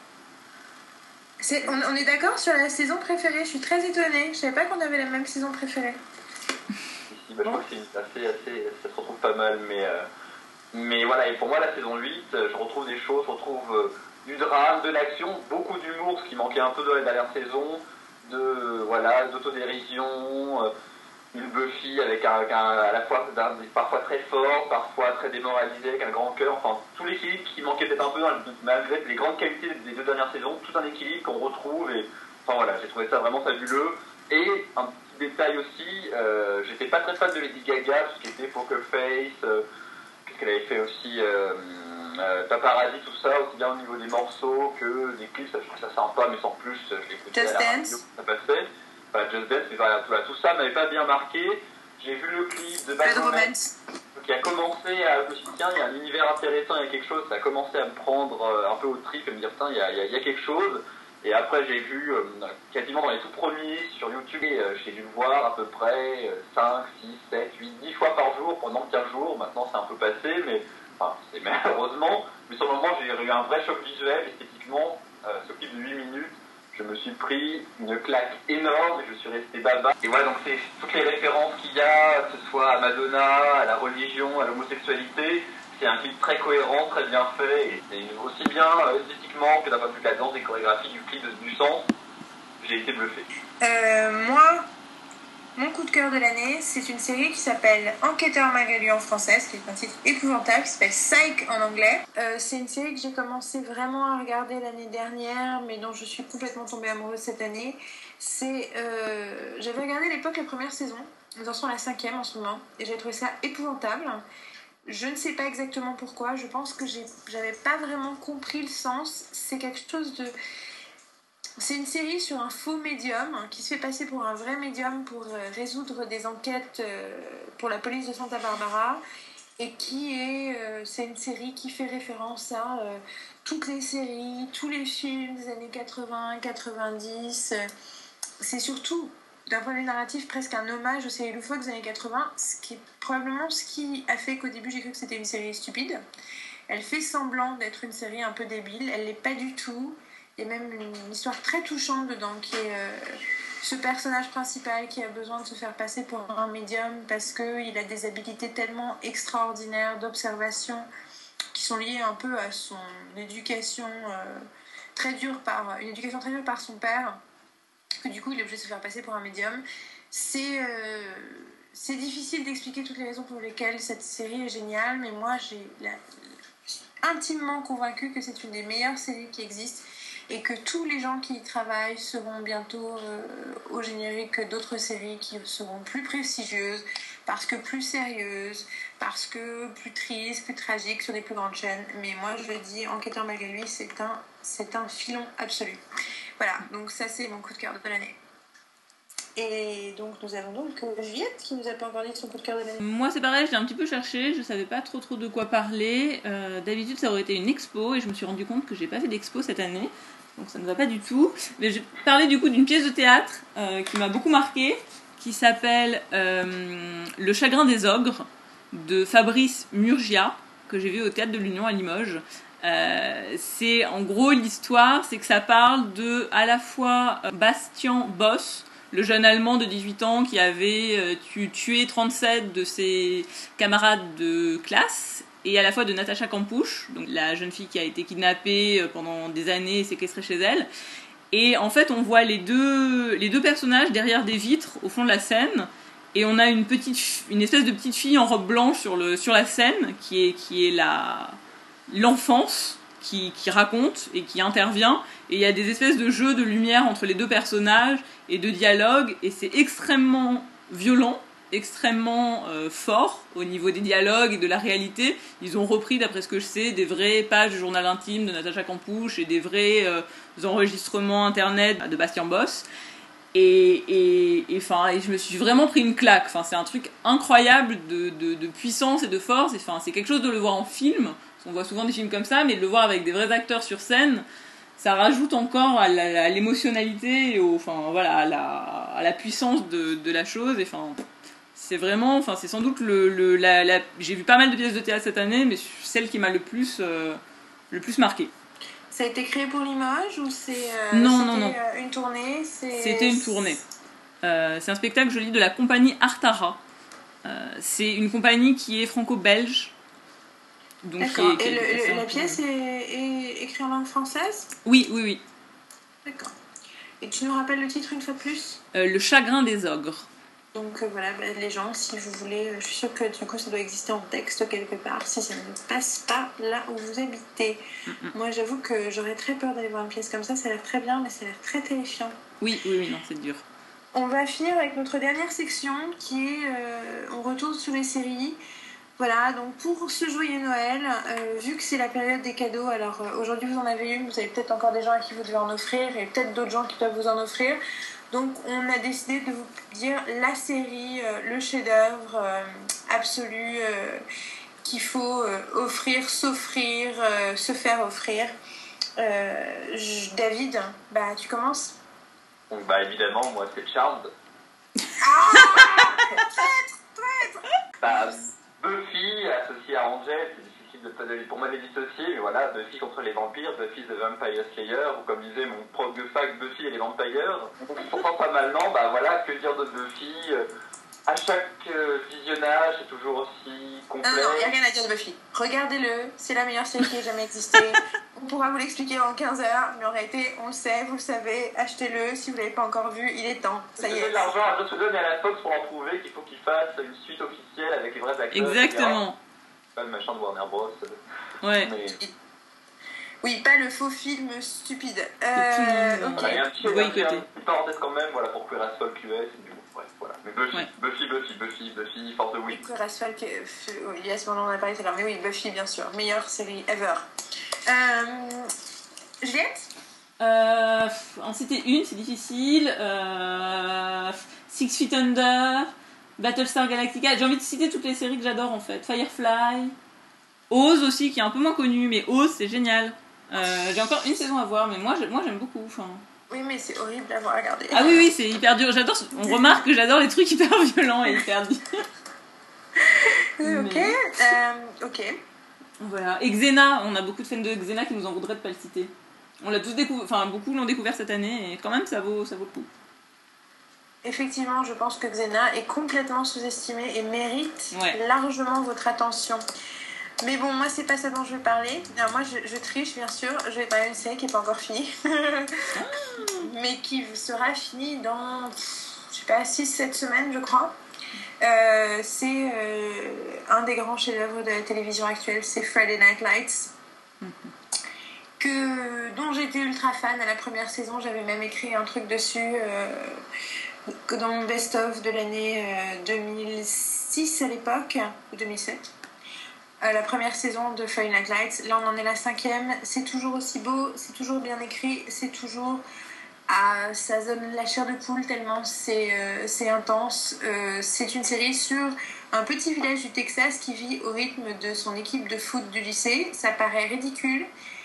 On est d'accord sur la saison préférée, je suis très étonnée. Je savais pas qu'on avait la même saison préférée. Je crois que ça se retrouve pas mal, mais voilà, et pour moi, la saison 8, je retrouve des choses, je retrouve du drame, de l'action, beaucoup d'humour, ce qui manquait un peu de la dernière saison, d'autodérision, une Buffy avec à la fois parfois très fort, parfois très démoralisé, avec un grand cœur, enfin tout l'équilibre qui manquait peut-être un peu malgré les grandes qualités des deux dernières saisons, tout un équilibre qu'on retrouve et enfin voilà, j'ai trouvé ça vraiment fabuleux. Et un petit détail aussi, j'étais pas très fan de Lady Gaga, tout ce qui était Poker Face, qu'est-ce qu'elle avait fait aussi, Paparazzi, tout ça, aussi bien au niveau des morceaux que des clips, je trouve ça sympa, mais sans plus, je l'écoutais à la radio, ça passait. Just Dance, mais voilà, tout ça m'avait pas bien marqué. J'ai vu le clip de Bad Romance qui a commencé à... Je me suis dit, tiens, il y a un univers intéressant, il y a quelque chose, ça a commencé à me prendre un peu au trip et me dire, tiens, il y a quelque chose. Et après, j'ai vu quasiment dans les tout premiers sur YouTube, j'ai dû le voir à peu près 5, 6, 7, 8, 10 fois par jour pendant 15 jours. Maintenant, c'est un peu passé, mais c'est malheureusement. Mais sur le moment, j'ai eu un vrai choc visuel, esthétiquement, ce clip de 8 minutes. Je me suis pris une claque énorme et je suis resté baba. Et voilà, donc c'est toutes les références qu'il y a, que ce soit à Madonna, à la religion, à l'homosexualité. C'est un clip très cohérent, très bien fait, et c'est aussi bien esthétiquement que d'un point de vue de la danse, des chorégraphies, du clip, du sens. J'ai été bluffé. Moi, mon coup de cœur de l'année, c'est une série qui s'appelle Enquêteur malgré lui en français, qui est un titre épouvantable, qui s'appelle Psych en anglais. C'est une série que j'ai commencé vraiment à regarder l'année dernière, mais dont je suis complètement tombée amoureuse cette année. J'avais regardé à l'époque la première saison, nous en sommes à la 5e en ce moment, et j'avais trouvé ça épouvantable. Je ne sais pas exactement pourquoi, je pense que j'avais pas vraiment compris le sens. C'est quelque chose de... C'est une série sur un faux médium qui se fait passer pour un vrai médium pour résoudre des enquêtes pour la police de Santa Barbara, et c'est une série qui fait référence à toutes les séries, tous les films des années 80, 90. C'est surtout, d'un point de vue narratif, presque un hommage aux séries loufoques des années 80, ce qui est probablement ce qui a fait qu'au début j'ai cru que c'était une série stupide. Elle fait semblant d'être une série un peu débile, elle l'est pas du tout. Il y a même une histoire très touchante dedans, qui est ce personnage principal qui a besoin de se faire passer pour un médium parce qu'il a des habilités tellement extraordinaires d'observation qui sont liées un peu à son éducation très dure par son père, que du coup il est obligé de se faire passer pour un médium. C'est difficile d'expliquer toutes les raisons pour lesquelles cette série est géniale, mais moi je suis intimement convaincue que c'est une des meilleures séries qui existent, et que tous les gens qui y travaillent seront bientôt au générique d'autres séries qui seront plus prestigieuses, parce que plus sérieuses, parce que plus tristes, plus tragiques, sur des plus grandes chaînes. Mais moi je le dis, Enquêteur malgré lui, c'est un filon absolu. Voilà, donc ça c'est mon coup de cœur de l'année. Et donc nous avons donc Juliette qui nous a pas encore dit de son coup de cœur de l'année. Moi c'est pareil, j'ai un petit peu cherché, je savais pas trop de quoi parler. D'habitude ça aurait été une expo et je me suis rendu compte que j'ai pas fait d'expo cette année, donc ça ne va pas du tout. Mais j'ai parlé du coup d'une pièce de théâtre qui m'a beaucoup marquée, qui s'appelle Le chagrin des ogres de Fabrice Murgia, que j'ai vu au Théâtre de l'Union à Limoges. C'est en gros l'histoire, c'est que ça parle de à la fois Bastian Boss, le jeune Allemand de 18 ans qui avait tué 37 de ses camarades de classe, et à la fois de Natacha Kampusch, donc la jeune fille qui a été kidnappée pendant des années et séquestrée chez elle. Et en fait, on voit les deux personnages derrière des vitres au fond de la scène, et on a une espèce de petite fille en robe blanche sur la scène qui est l'enfance qui raconte et qui intervient, et il y a des espèces de jeux de lumière entre les deux personnages et de dialogue, et c'est extrêmement violent, extrêmement fort au niveau des dialogues et de la réalité. Ils ont repris, d'après ce que je sais, des vraies pages du journal intime de Natacha Kampusch et des vrais enregistrements internet de Bastian Boss. Et je me suis vraiment pris une claque. Enfin, c'est un truc incroyable de puissance et de force. Enfin, c'est quelque chose de le voir en film. On voit souvent des films comme ça, mais de le voir avec des vrais acteurs sur scène, ça rajoute encore à l'émotionnalité et à la puissance de la chose. Et enfin, c'est vraiment, c'est sans doute j'ai vu pas mal de pièces de théâtre cette année, mais celle qui m'a le plus marqué. Ça a été créé pour Limoges ou c'est non. Une tournée C'était une tournée. C'est un spectacle, je lis, de la compagnie Artara. C'est une compagnie qui est franco-belge. Donc d'accord. Et la pièce est écrite en langue française ? Oui. D'accord. Et tu nous rappelles le titre une fois de plus ? Le chagrin des ogres. Donc voilà, les gens, si vous voulez, je suis sûre que du coup ça doit exister en texte quelque part, si ça ne passe pas là où vous habitez. Moi j'avoue que j'aurais très peur d'aller voir une pièce comme ça a l'air très bien, mais ça a l'air très terrifiant. Oui, non, c'est dur. On va finir avec notre dernière section qui est on retourne sur les séries. Voilà, donc pour ce joyeux Noël, vu que c'est la période des cadeaux, alors aujourd'hui vous en avez une, vous avez peut-être encore des gens à qui vous devez en offrir, et peut-être d'autres gens qui doivent vous en offrir. Donc on a décidé de vous dire la série, le chef-d'œuvre absolu qu'il faut offrir, s'offrir, se faire offrir. David, tu commences ? Donc évidemment, moi c'est Charmed. Buffy associée à Angel, c'est difficile pour moi de les dissocier, mais voilà, Buffy contre les vampires, Buffy the Vampire Slayer, ou comme disait mon prof de fac, Buffy et les vampires. Pourtant pas mal, non, que dire de Buffy à chaque visionnage, c'est toujours aussi complet. Non, il n'y a rien à dire de Buffy. Regardez-le, c'est la meilleure série qui ait jamais existé. On pourra vous l'expliquer en 15 heures, mais en réalité, on le sait, vous le savez, achetez-le. Si vous ne l'avez pas encore vu, il est temps. Ça y est. De l'argent à Joss Whedon et à la Fox pour en prouver qu'il faut qu'ils fassent une suite officielle avec les vrais acteurs. Exactement. Pas le machin de Warner Bros. Ouais. Mais... Oui, pas le faux film stupide. Ok. Il y a un petit parenthèse quand même, voilà, pour Queer as Folk US, et du coup, bref, voilà. Mais Buffy, for the win. Queer as Folk US, on en a parlé tout à l'heure, mais oui, Buffy, bien sûr, meilleure série ever. Juliette ? En citer une, c'est difficile. Six Feet Under, Battlestar Galactica. J'ai envie de citer toutes les séries que j'adore en fait. Firefly, Oz aussi, qui est un peu moins connue, mais Oz, c'est génial. J'ai encore une saison à voir, mais moi j'aime beaucoup. Enfin... Oui, mais c'est horrible à voir regarder. Ah oui, c'est hyper dur. On remarque que j'adore les trucs hyper violents et hyper durs. Ok. Voilà. Et Xena, on a beaucoup de fans de Xena qui nous en voudraient de pas le citer. On l'a tous découvert, enfin beaucoup l'ont découvert cette année, et quand même ça vaut le coup. Effectivement, je pense que Xena est complètement sous-estimée et mérite largement votre attention. Mais bon, moi, c'est pas ça dont je vais parler. Alors, moi, je triche, bien sûr. Je vais parler d'une série qui n'est pas encore finie. Mais qui sera finie dans, 6-7 semaines, je crois. C'est un des grands chefs-d'œuvre de la télévision actuelle, c'est Friday Night Lights. Dont j'étais ultra fan à la première saison. J'avais même écrit un truc dessus dans mon best-of de l'année 2006 à l'époque, ou 2007. La première saison de Friday Night Lights. Là, on en est la 5e. C'est toujours aussi beau, c'est toujours bien écrit, c'est toujours ça donne la chair de poule tellement c'est intense. C'est une série sur un petit village du Texas qui vit au rythme de son équipe de foot du lycée. Ça paraît ridicule.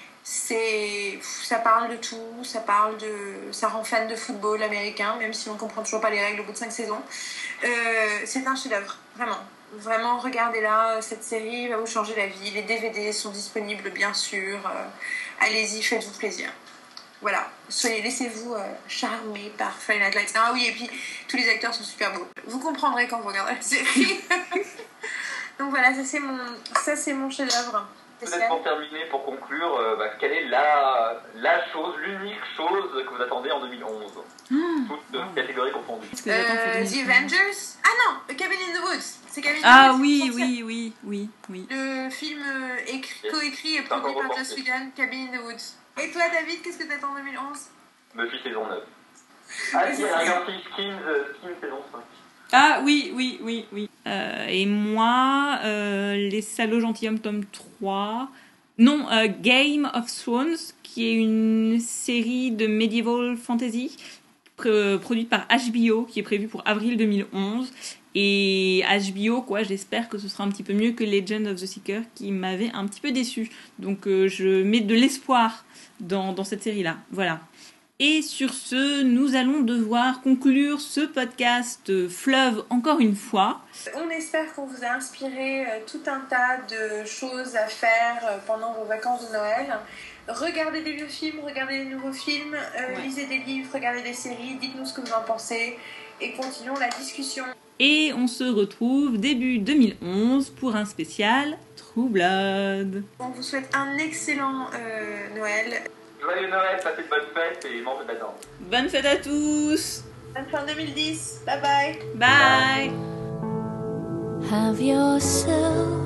Ça parle de tout, ça rend fan de football américain, même si on ne comprend toujours pas les règles au bout de 5 saisons. C'est un chef-d'œuvre, vraiment. Vraiment, regardez-la, cette série va vous changer la vie. Les DVD sont disponibles, bien sûr. Allez-y, faites-vous plaisir. Voilà, laissez-vous charmer par Friday Night Lights. Ah oui, et puis tous les acteurs sont super beaux. Vous comprendrez quand vous regarderez la série. Donc voilà, ça c'est mon chef-d'œuvre. Peut-être pour terminer, pour conclure, quelle est l'unique chose que vous attendez en 2011 Toutes catégories confondues. The Avengers. Ah non, Cabin in the Woods. C'est Cabin in the Ah Woods. oui. Le film coécrit et produit par Joss Whedon, Cabin in the Woods. Et toi, David, qu'est-ce que t'attends en 2011 Buffy saison 9. Ah si, regarde Skins saison 5. Ah oui. Et moi, Les Salauds Gentilshommes tome 3. Non, Game of Thrones, qui est une série de medieval fantasy produite par HBO, qui est prévue pour avril 2011. Et HBO, j'espère que ce sera un petit peu mieux que Legend of the Seeker, qui m'avait un petit peu déçue. Donc je mets de l'espoir dans cette série-là. Voilà. Et sur ce, nous allons devoir conclure ce podcast fleuve encore une fois. On espère qu'on vous a inspiré tout un tas de choses à faire pendant vos vacances de Noël. Regardez des vieux films, regardez des nouveaux films, lisez des livres, regardez des séries, dites-nous ce que vous en pensez et continuons la discussion. Et on se retrouve début 2011 pour un spécial True Blood. On vous souhaite un excellent Noël. Joyeux Noël, passez de bonnes fêtes et mangez de la dinde. Bonne fête à tous. Bonne fin 2010. Bye bye. Bye. Have yourself